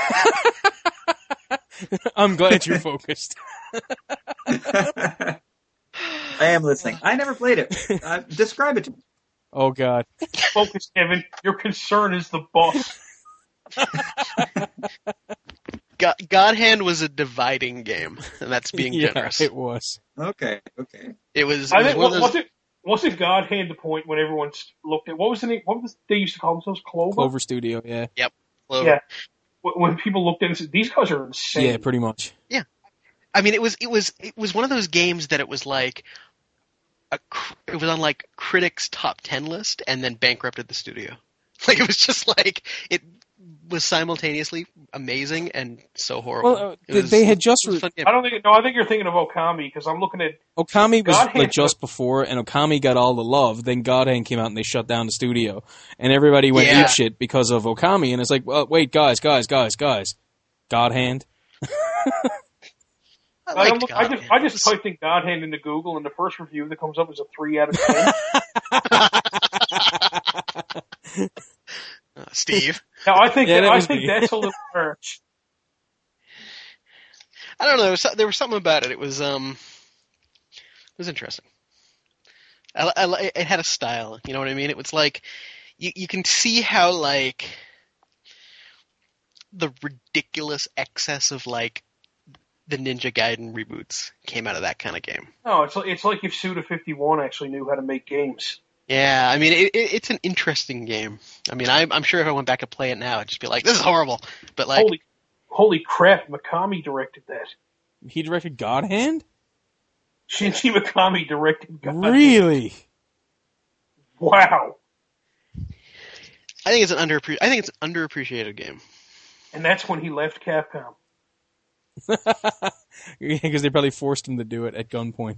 I'm glad you're focused. I am listening. I never played it. Uh, describe it to me. Oh, God. Focus, Kevin. Your concern is the boss. God, God Hand was a dividing game, and that's being Yeah, generous. it was. Okay, okay. It was, it I was think one of was, those. was it wasn't God Hand the point when everyone looked at what was the name? What was they used to call themselves? Clover. Clover Studio, yeah. Clover. Yeah. When when people looked at it and said, "These guys are insane." Yeah, pretty much. I mean, it was it was it was one of those games that it was like a cr- it was on like critics' top ten list, and then bankrupted the studio. Like it was just like it was simultaneously amazing and so horrible. Well, uh, It was- they had just it was a re- fun game. I don't think. No, I think you're thinking of Okami because I'm looking at. Okami was God like Hand just before, and Okami got all the love. Then God Hand came out, and they shut down the studio, and everybody went Yeah. apeshit because of Okami. And it's like, well, wait, guys, guys, guys, guys, God Hand. I, I, liked don't look, I God just Hand. I It just was- typed in God Hand into Google, and the first review that comes up is a three out of ten. uh, Steve. Now I think Yeah, that, that I was think me. that's a little harsh. I don't know. There was, so- there was something about it. It was um, it was interesting. I, I, li- it had a style. You know what I mean? It was like you you can see how like the ridiculous excess of like the Ninja Gaiden reboots came out of that kind of game. No, it's like, it's like if Suda fifty-one actually knew how to make games. Yeah, I mean it, it, it's an interesting game. I mean, I'm I'm sure if I went back and play it now, I'd just be like, this is horrible. But like, Holy, holy crap! Mikami directed that. He directed God Hand? Shinji Mikami directed God Hand. Really? Wow. I think it's an underappre- I think it's an underappreciated game. And that's when he left Capcom. Yeah, because they probably forced him to do it at gunpoint.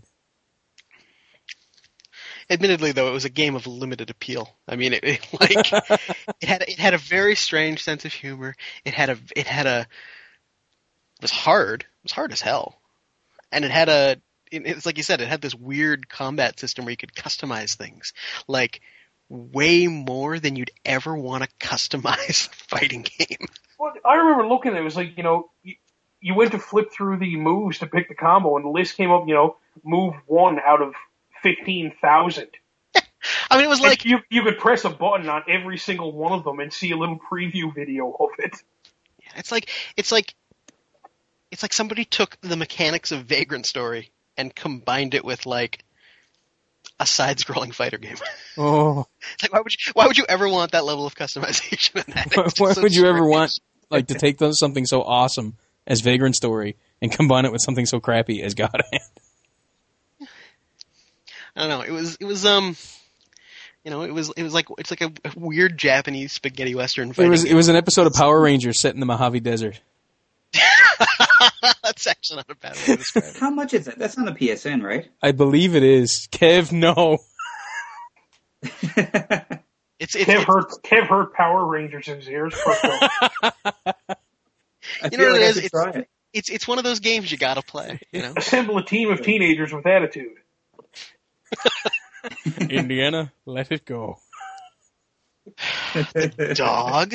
Admittedly, though, it was a game of limited appeal. I mean, it, it like it had it had a very strange sense of humor. It had a it had a it was hard. It was hard as hell, and it had a it, it's like you said. It had this weird combat system where you could customize things, like way more than you'd ever want to customize a fighting game. Well, I remember looking at it. It was like, you know, you, you went to flip through the moves to pick the combo, and the list came up, you know, move one out of fifteen thousand. I mean, it was like you you could press a button on every single one of them and see a little preview video of it. it's like it's like it's like somebody took the mechanics of Vagrant Story and combined it with like a side-scrolling fighter game. Oh, It's like, why would you why would you ever want that level of customization in that? It's why just so would you ever strange. want like to take those, something so awesome as Vagrant Story and combine it with something so crappy as God Hand? I don't know. It was it was um, you know, it was it was like it's like a, a weird Japanese spaghetti western It fighting was game. it was an episode of Power Rangers set in the Mojave Desert. That's actually not a bad way to describe it. How much is it? That's on the P S N, right? I believe it is. Kev, no. It's it's, Kev it's heard Kev heard Power Rangers in his ears. First off. I You know feel what like it I is? should It's- try it. it's it's one of those games you gotta play. You know. Assemble a team of teenagers with attitude. Indiana, let it go. Dog.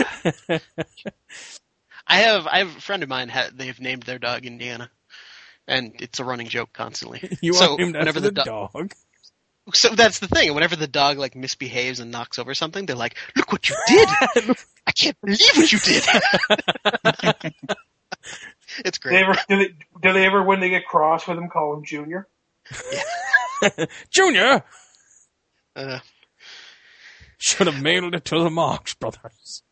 I have I have a friend of mine. Ha- they've named their dog Indiana, and it's a running joke constantly. You so are named whenever after the the do- dog. so that's the thing. Whenever the dog like misbehaves and knocks over something, they're like, "Look what you did! I can't believe what you did." It's Do they, great. ever, do, they, do they ever, when they get cross with him, call him Junior? Junior Uh, should have mailed it to the Marx Brothers.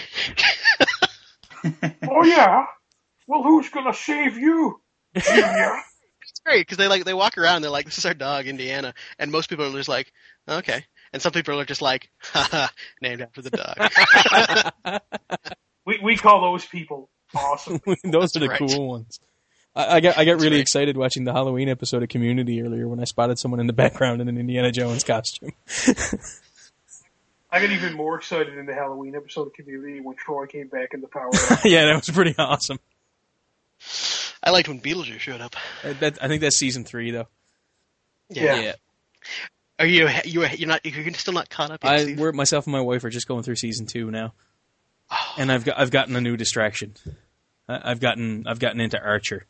Oh yeah. Well, who's gonna save you, Junior? it's great because they like they walk around. And they're like, "This is our dog, Indiana," and most people are just like, "Okay," and some people are just like, "Haha, named after the dog." we we call those people awesome. Those are the right. cool ones. I, I got I got really right. excited watching the Halloween episode of Community earlier when I spotted someone in the background in an Indiana Jones costume. I got even more excited in the Halloween episode of Community when Troy came back in the power. Yeah, that was pretty awesome. I liked when Beetlejuice showed up. Uh, That, I think that's season three, though. Yeah. Are you you you're not you're still not caught up yet? I, Steve? we're, myself and my wife are just going through season two now, Oh, and I've got I've gotten a new distraction. I, I've gotten I've gotten into Archer.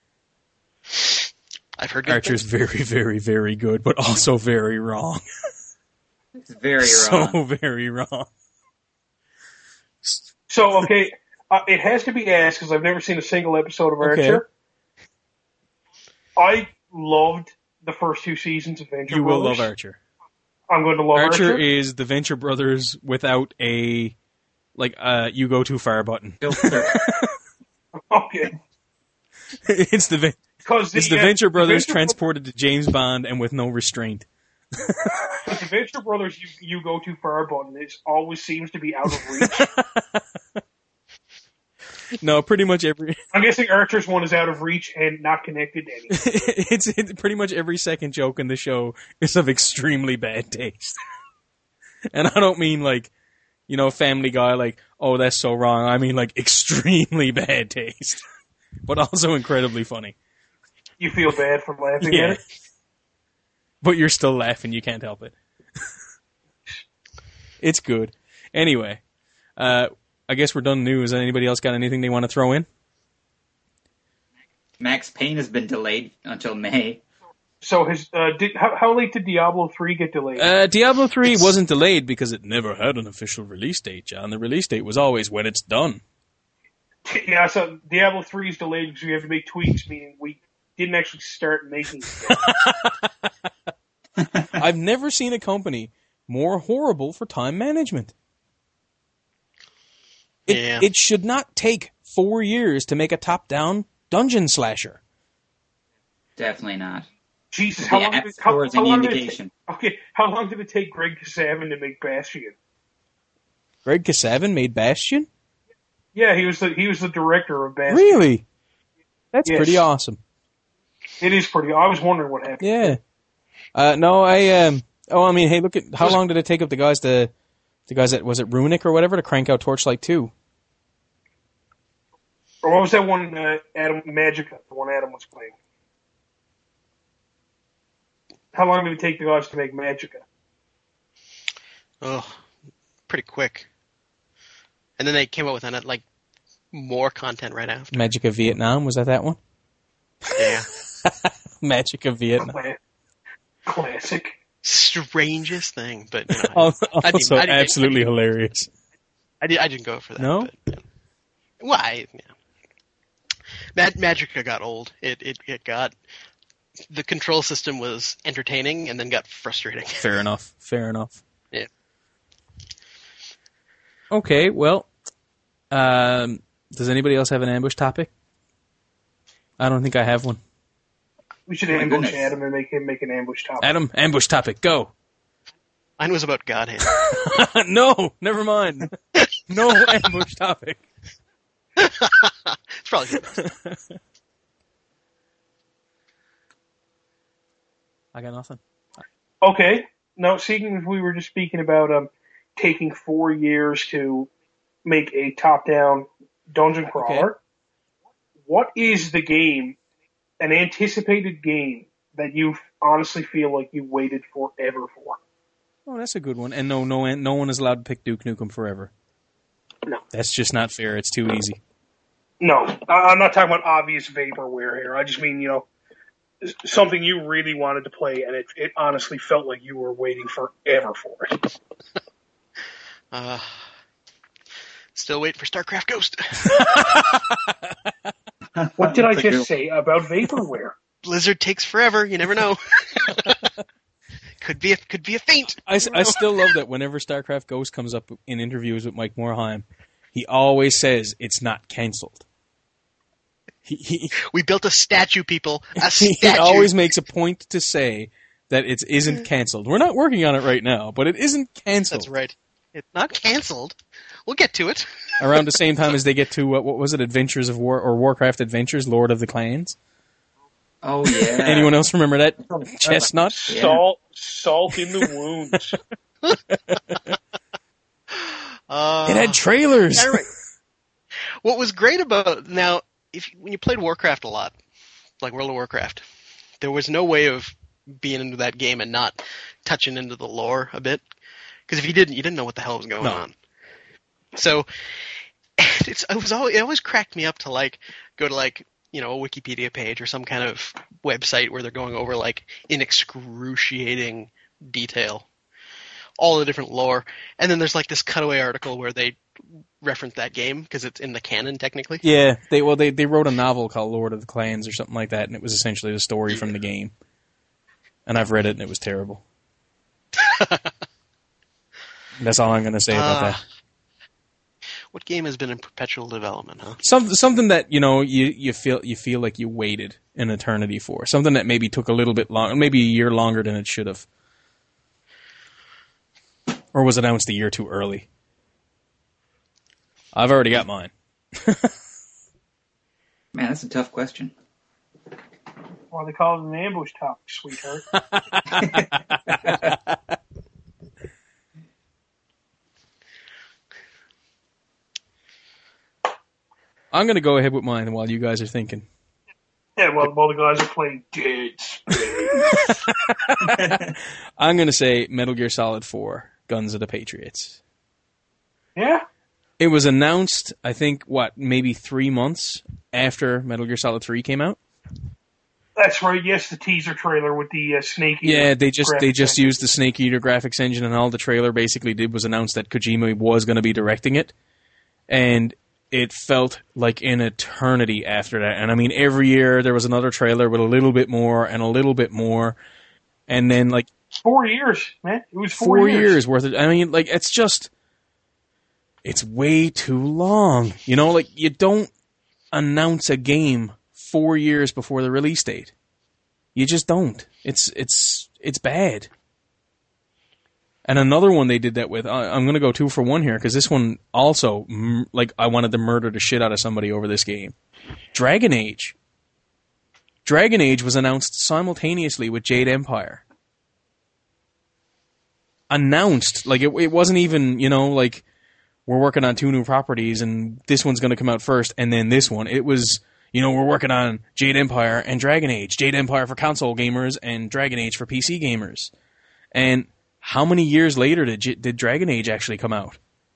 I've heard good Archer's things. very very very good, but also very wrong. It's very so wrong. very wrong. So okay, uh, it has to be asked because I've never seen a single episode of Okay. Archer. I loved the first two seasons of Venture You will Brothers. love Archer. I'm going to love Archer. Archer is the Venture Brothers without a like uh you go too far button. Filter. Okay. It's the Ven- Because it's the uh, Venture Brothers Venture transported to James Bond and with no restraint. But the Venture Brothers you, you go too far button is always seems to be out of reach. No, pretty much every I'm guessing Archer's one is out of reach and not connected to anything. it's, it's pretty much every second joke in the show is of extremely bad taste. And I don't mean like, you know, Family Guy, like, oh, that's so wrong. I mean like extremely bad taste, but also incredibly funny. You feel bad for laughing Yeah. at it. But you're still laughing. You can't help it. It's good. Anyway, uh, I guess we're done news. Anybody else got anything they want to throw in? Max Payne has been delayed until May. So has uh, did how, how late did Diablo three get delayed? Uh, Diablo three wasn't delayed because it never had an official release date, John. The release date was always when it's done. Yeah, so Diablo three is delayed because we have to make tweaks, meaning we didn't actually start making it. I've never seen a company more horrible for time management. It, Yeah. it should not take four years to make a top-down dungeon slasher. Definitely not. Jesus, how The long, App did it, how, Store is how any long did it indication. take? Okay, how long did it take Greg Kasavin to make Bastion? Greg Kasavin made Bastion? Yeah, he was the he was the director of Bastion. Really? That's Yes. pretty awesome. It is pretty. I was wondering what happened. Yeah. Uh, no, I um. Oh, I mean, hey, look at how long did it take up the guys to, the guys that was it Runic or whatever to crank out Torchlight two? Or what was that one? Uh, Adam Magica, the one Adam was playing. How long did it take the guys to make Magica? Oh, pretty quick. And then they came up with an, like more content right after. Magic of Vietnam, was that that one? Yeah. Magic of Vietnam. Cla- Classic. Strangest thing, but you know, Also, I didn't- I didn't- absolutely hilarious. I, did, I didn't go for that. No? But, yeah. Why? Yeah. Mag- Magica got old. It, it it got the control system was entertaining and then got frustrating. Fair enough. Fair enough. Yeah. Okay, well, um, does anybody else have an ambush topic? I don't think I have one. We should My ambush goodness. Adam and make him make an ambush topic. Adam, ambush topic, go. Mine was about Godhead. No, never mind. No ambush topic. It's probably good. I got nothing. Okay. Now, seeing as we were just speaking about um, taking four years to make a top-down dungeon crawler, what is the game, an anticipated game, that you honestly feel like you waited forever for? Oh, that's a good one. And no, no, no one is allowed to pick Duke Nukem Forever. No. That's just not fair. It's too easy. No, I- I'm not talking about obvious vaporware here. I just mean, you know, s- something you really wanted to play, and it, it honestly felt like you were waiting forever for it. Uh, still waiting for StarCraft Ghost. What did I That's a just good- say about vaporware? Blizzard takes forever. You never know. could be a, could be a feint. I, s- I still love that whenever StarCraft Ghost comes up in interviews with Mike Morheim, he always says it's not cancelled. He, he, We built a statue, people. A he statue. always makes a point to say that it isn't cancelled. We're not working on it right now, but it isn't cancelled. That's right. It's not canceled. We'll get to it. Around the same time as they get to, uh, what was it, Adventures of War, or Warcraft Adventures, Lord of the Clans? Oh, yeah. Anyone else remember that chestnut? Yeah. Salt, salt in the wounds. Uh, It had trailers. All right. What was great about now, if when you played Warcraft a lot, like World of Warcraft, there was no way of being into that game and not touching into the lore a bit. Because if you didn't, you didn't know what the hell was going No. on. So it's it was always, it always cracked me up to like go to like you know a Wikipedia page or some kind of website where they're going over like in excruciating detail all the different lore, and then there's like this cutaway article where they reference that game because it's in the canon technically. Yeah, they well they, they wrote a novel called Lord of the Clans or something like that, and it was essentially the story from the game. And I've read it, and it was terrible. That's all I'm going to say about Uh, that. What game has been in perpetual development, huh? Something something that you know you, you feel you feel like you waited an eternity for. Something that maybe took a little bit long, maybe a year longer than it should have, or was announced a year too early. I've already got mine. Man, that's a tough question. Why they call it an ambush topic, sweetheart. I'm going to go ahead with mine while you guys are thinking. Yeah, well, while the guys are playing Dead Space. I'm going to say Metal Gear Solid four, Guns of the Patriots. Yeah? It was announced, I think, what, maybe three months after Metal Gear Solid three came out? That's right, yes, the teaser trailer with the uh, Snake Eater Yeah, they just they graphics just engine. used the Snake Eater graphics engine, and all the trailer basically did was announce that Kojima was going to be directing it. And it felt like an eternity after that. And I mean, every year there was another trailer with a little bit more and a little bit more. And then, like, Four years, man. It was four, four years. years worth of, I mean, like, it's just, it's way too long. You know, like, you don't announce a game four years before the release date. You just don't. It's it's it's bad. And another one they did that with, I, I'm going to go two for one here, because this one also, m- like, I wanted to murder the shit out of somebody over this game. Dragon Age. Dragon Age was announced simultaneously with Jade Empire. Announced. Like, it, it wasn't even, you know, like, we're working on two new properties, and this one's going to come out first, and then this one. It was, you know, we're working on Jade Empire and Dragon Age. Jade Empire for console gamers, and Dragon Age for P C gamers. And how many years later did did Dragon Age actually come out?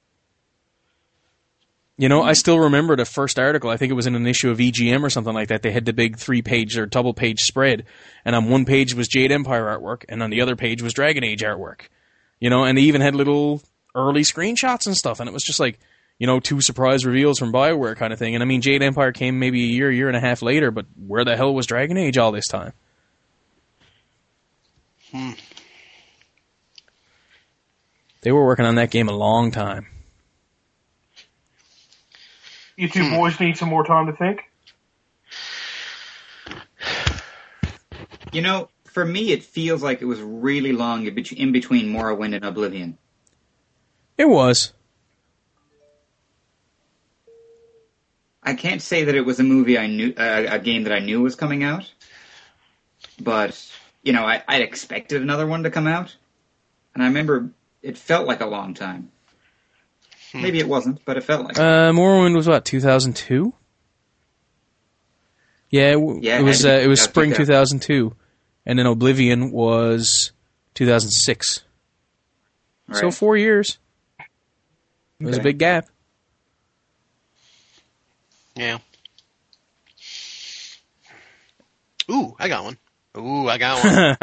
You know, I still remember the first article. I think it was in an issue of E G M or something like that. They had the big three-page or double-page spread, and on one page was Jade Empire artwork, and on the other page was Dragon Age artwork. You know, and they even had little early screenshots and stuff, and it was just like, you know, two surprise reveals from BioWare kind of thing. And I mean, Jade Empire came maybe a year, year and a half later, but where the hell was Dragon Age all this time? Hmm. They were working on that game a long time. You two boys need some more time to think? You know, for me, it feels like it was really long in bet- in between Morrowind and Oblivion. It was. I can't say that it was a movie I knew, uh, a game that I knew was coming out, but you know, I, I'd expected another one to come out, and I remember it felt like a long time. Hmm. Maybe it wasn't, but it felt like. Uh, Morrowind was what, two thousand two? Yeah, it, yeah, it was. Uh, it was spring two thousand two, and then Oblivion was two thousand six. Right. So four years. It was okay. A big gap. Yeah. Ooh, I got one. Ooh, I got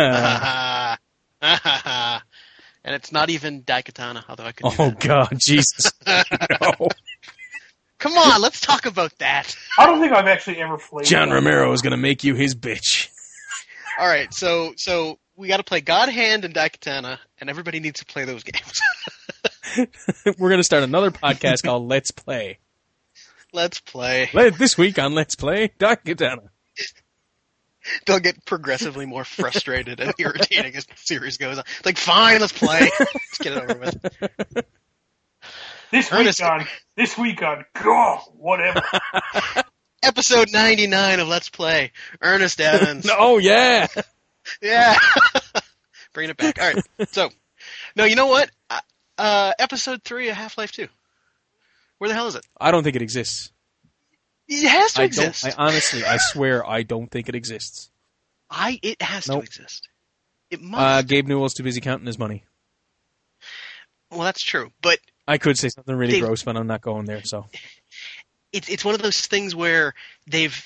one. And it's not even Daikatana, although I could do Oh, that. God, Jesus. No. Come on, let's talk about that. I don't think I've actually ever played John that. Romero is going to make you his bitch. All right, so so we got to play God Hand and Daikatana, and everybody needs to play those games. We're going to start another podcast called Let's Play. Let's play. Let, this week on Let's Play, Daikatana. They'll get progressively more frustrated and irritating as the series goes on. It's like, fine, let's play. Let's get it over with. This Ernest, week on, this week on, God, whatever. Episode ninety-nine of Let's Play. Ernest Evans. Oh, yeah. Yeah. Bringing it back. All right. So, no, you know what? Uh, episode three of Half-Life two. Where the hell is it? I don't think it exists. It has to I exist. Don't, I honestly, I swear, I don't think it exists. I. It has nope. to exist. It must. Uh, Gabe Newell's too busy counting his money. Well, that's true, but I could say something really they, gross, but I'm not going there. So it's it's one of those things where they've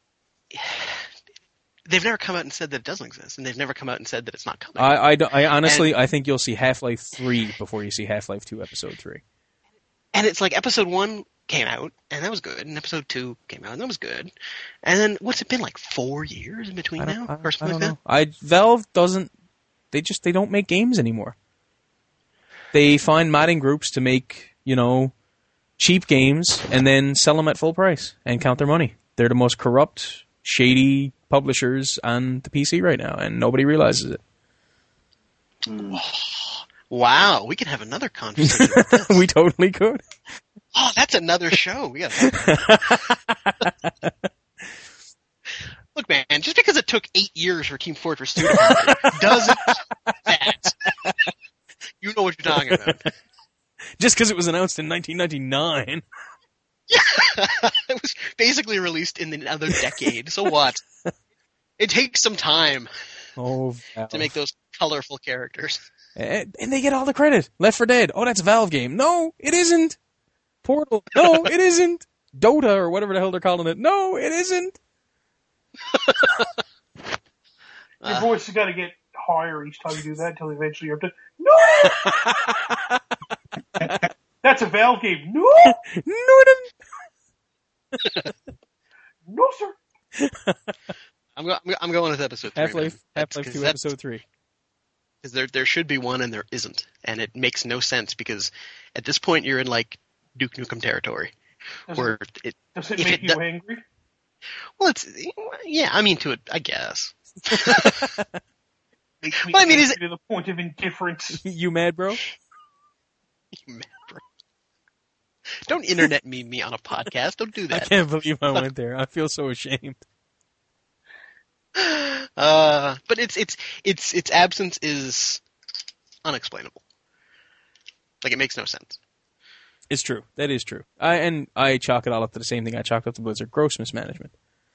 they've never come out and said that it doesn't exist, and they've never come out and said that it's not coming. I, I, I honestly, and, I think you'll see Half-Life three before you see Half-Life two Episode three. And it's like Episode one came out, and that was good, and Episode two came out, and that was good. And then, what's it been, like four years in between now? I, or something I don't like know. I, Valve doesn't, they just, they don't make games anymore. They find modding groups to make, you know, cheap games, and then sell them at full price, and count their money. They're the most corrupt, shady publishers on the P C right now, and nobody realizes it. Mm. Wow, we could have another conversation with this. We totally could. Oh, that's another show. We got. Look, man, just because it took eight years for Team Fortress two to come out doesn't that. You know what you're talking about. Just because it was announced in nineteen ninety-nine. Yeah, it was basically released in another decade. So what? It takes some time oh, to make those colorful characters. And, and they get all the credit. Left four Dead. Oh, that's a Valve game. No, it isn't. Portal. No, it isn't. Dota or whatever the hell they're calling it. No, it isn't. Your Uh, voice has got to get higher each time you do that until eventually you're up to, no! That's a Valve game. No! No, it isn't. No, sir. I'm, go- I'm, go- I'm going with episode three. Half-Life, man. Half-Life That's- two, that's- episode three. Because there, there should be one and there isn't. And it makes no sense because at this point you're in, like, Duke Nukem territory. Does where it, it, does it if make it you do- angry? well, it's, yeah, I'm into it, I guess. Makes me Well, I mean, is angry to the point of indifference. You mad, bro? You mad, bro? Don't internet meme me on a podcast. Don't do I that. can't believe I went there. I feel so ashamed. Uh, but its its its its absence is unexplainable. Like, it makes no sense. It's true. That is true. I and I chalk it all up to the same thing I chalked up to Blizzard: gross mismanagement.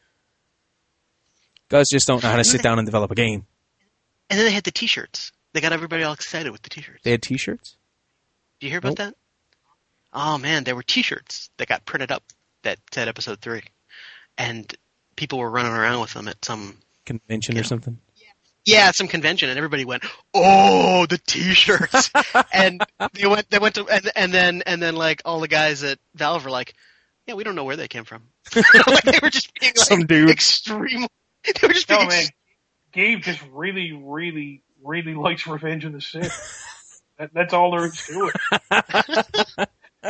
Guys just don't know how to sit down and develop a game. And then they had the T-shirts. They got everybody all excited with the T-shirts. They had T-shirts? Did you hear about Nope. that? Oh man, there were T-shirts that got printed up that said Episode Three, and people were running around with them at some Convention Yeah. or something? yeah at some convention, and everybody went, "Oh, the T-shirts!" and they went they went to and, and then and then like all the guys at Valve were like, "Yeah, we don't know where they came from." Like, they were just being like Some dude. extreme. They were just being No, man. ex- Gabe just really, really, really likes Revenge of the Sith. that, that's all there is to it.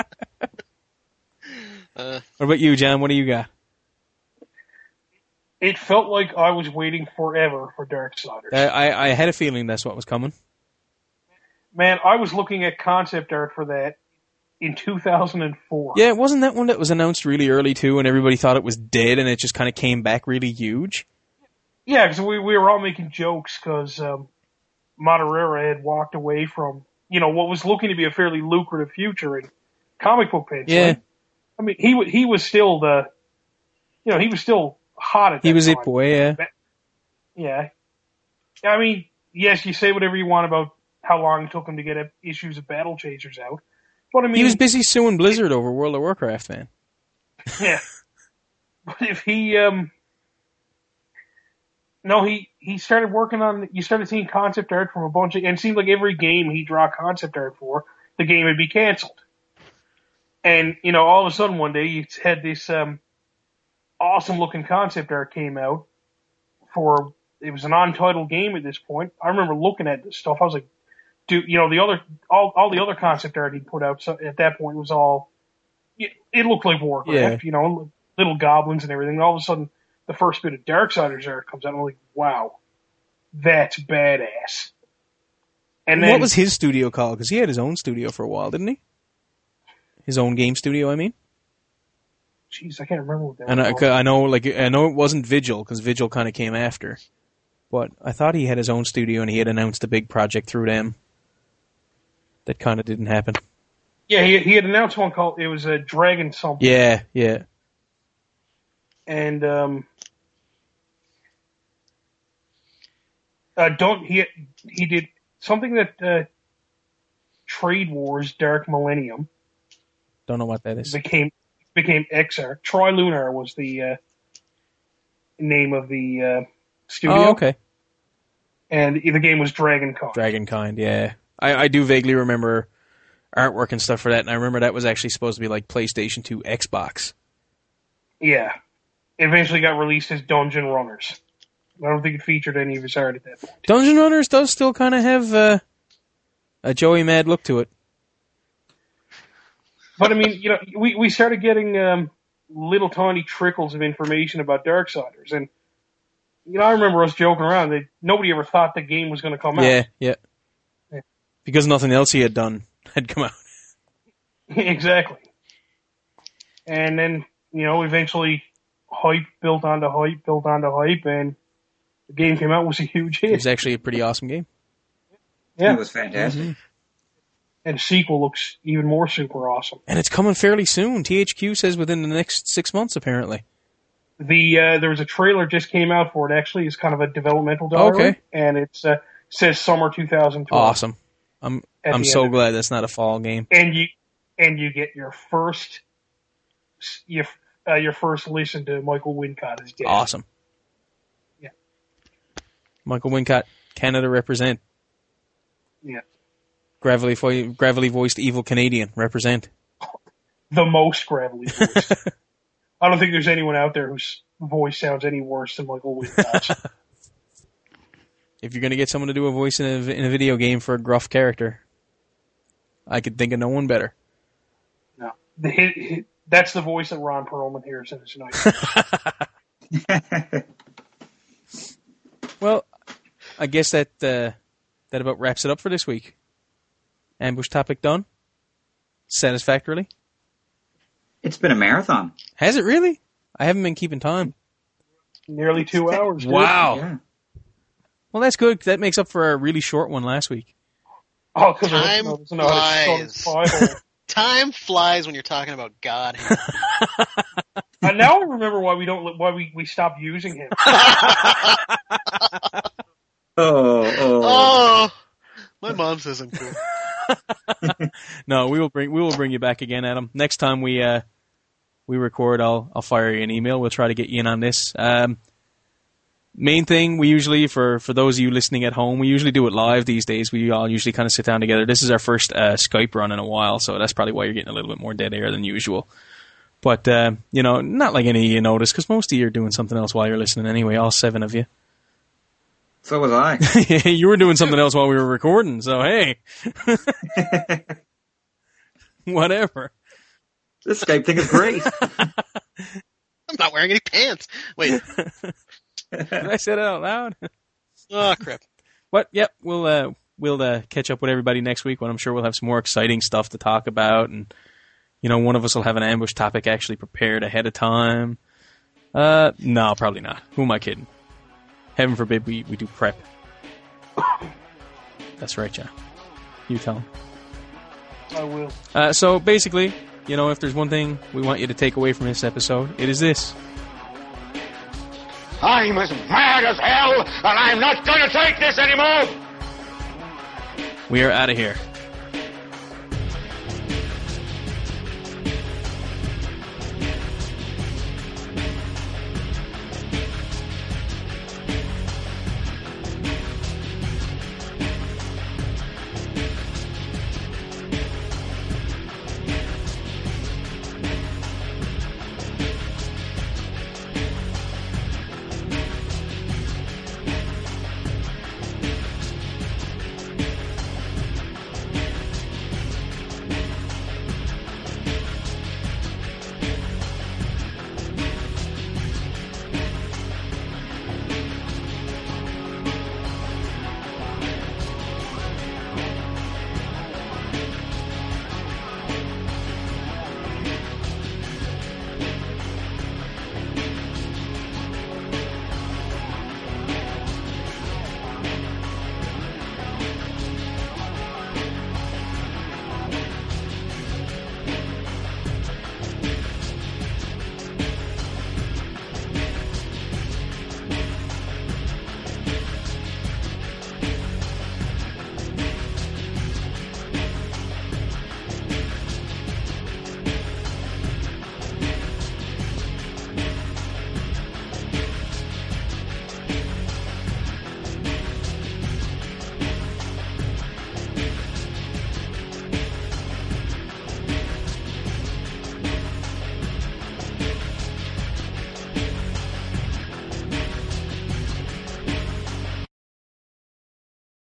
uh, What about you, John? What do you got? It felt like I was waiting forever for Darksiders. I, I, I had a feeling that's what was coming. Man, I was looking at concept art for that in two thousand four. Yeah, wasn't that one that was announced really early too, and everybody thought it was dead, and it just kind of came back really huge? Yeah, because we, we were all making jokes because um, Madureira had walked away from, you know, what was looking to be a fairly lucrative future in comic book penciling. Yeah. I mean, he wa- he was still the, you know, he was still hot at that He was time. it boy, yeah. Yeah. I mean, yes, you say whatever you want about how long it took him to get a- issues of Battle Chasers out. But I mean, He was busy suing Blizzard over World of Warcraft, man. yeah. But if he, um, no, he, he started working on, you started seeing concept art from a bunch of, and it seemed like every game he draw concept art for, the game would be canceled. And, you know, all of a sudden one day you had this, um, awesome looking concept art came out for, it was an untitled game at this point. I remember looking at this stuff. I was like, dude, you know, the other, all, all the other concept art he put out so at that point was all, it, it looked like Warcraft, Yeah. you know, little goblins and everything. All of a sudden, the first bit of Darksiders art comes out, and I'm like, wow, that's badass. And then, what was his studio called? Because he had his own studio for a while, didn't he? His own game studio, I mean. jeez, I can't remember what that And I, was. 'cause I know, like, I know it wasn't Vigil because Vigil kind of came after. But I thought he had his own studio and he had announced a big project through them. That kind of didn't happen. Yeah, he, he had announced one called, it was a Dragon something. Yeah, yeah. And, um, uh, don't, he, he did something that, uh, Trade Wars Dark Millennium Don't know what that is. became, became X R. Troy Lunar was the, uh, name of the, uh, studio. Oh, okay. And the game was Dragon Con. Dragonkind, yeah. I, I do vaguely remember artwork and stuff for that, and I remember that was actually supposed to be like PlayStation two Xbox. Yeah. Eventually got released as Dungeon Runners. I don't think it featured any of his art at that point. Dungeon Runners does still kind of have uh, a Joey Mad look to it. But I mean, you know, we, we started getting um, little tiny trickles of information about Darksiders, and you know, I remember us joking around that nobody ever thought the game was going to come out. Yeah, yeah. Yeah. Because nothing else he had done had come out. Exactly. And then, you know, eventually hype built onto hype, built onto hype, and the game came out, was a huge It hit. was actually a pretty awesome game. Yeah. It was fantastic. And the sequel looks even more super awesome. And it's coming fairly soon. T H Q says within the next six months, apparently. The uh, there was a trailer just came out for it. Actually, it's kind of a developmental diary, Okay. and it's uh, says summer two thousand twelve. Awesome. I'm At I'm the so end of it. glad that's not a fall game. And you and you get your first your uh, your first listen to Michael Wincott as Dad. Awesome. Yeah. Michael Wincott, Canada represent. Yeah, Gravelly, vo- gravelly voiced evil Canadian represent. the most gravelly voice. I don't think there's anyone out there whose voice sounds any worse than Michael Wincott's. If you're gonna get someone to do a voice in a, in a video game for a gruff character, I could think of no one better. No, the, hit, hit, that's the voice that Ron Perlman hears in his night. Well, I guess that uh, that about wraps it up for this week. Ambush topic done? Satisfactorily? It's been a marathon. Has it really? I haven't been keeping time. Nearly two hours. Dude. Wow. Yeah. Well, that's good. That makes up for a really short one last week. Oh, because Time I doesn't know how to start a Bible. Time flies when you're talking about God. And now I remember why we don't why we, we stopped using him. Oh, oh. Oh, my mom says I'm cool. No, we will bring we will bring you back again, Adam. Next time we uh, we record, I'll I'll fire you an email. We'll try to get you in on this. Um, main thing we usually for for those of you listening at home, we usually do it live these days. We all usually kind of sit down together. This is our first uh, Skype run in a while, so that's probably why you're getting a little bit more dead air than usual. But uh, you know, not like any of you notice because most of you are doing something else while you're listening anyway. All seven of you. So was I. You were doing something else while we were recording, so hey. Whatever. This Skype thing is great. I'm not wearing any pants. Wait. Did I say it out loud? Oh, crap. What? Yep, we'll uh, we'll uh, catch up with everybody next week when I'm sure we'll have some more exciting stuff to talk about, and you know, one of us will have an ambush topic actually prepared ahead of time. Uh, no, probably not. Who am I kidding? Heaven forbid we, we do prep. That's right, John. You tell him. I will. Uh, so basically, you know, if there's one thing we want you to take away from this episode, it is this. I'm as mad as hell, and I'm not going to take this anymore! We are out of here.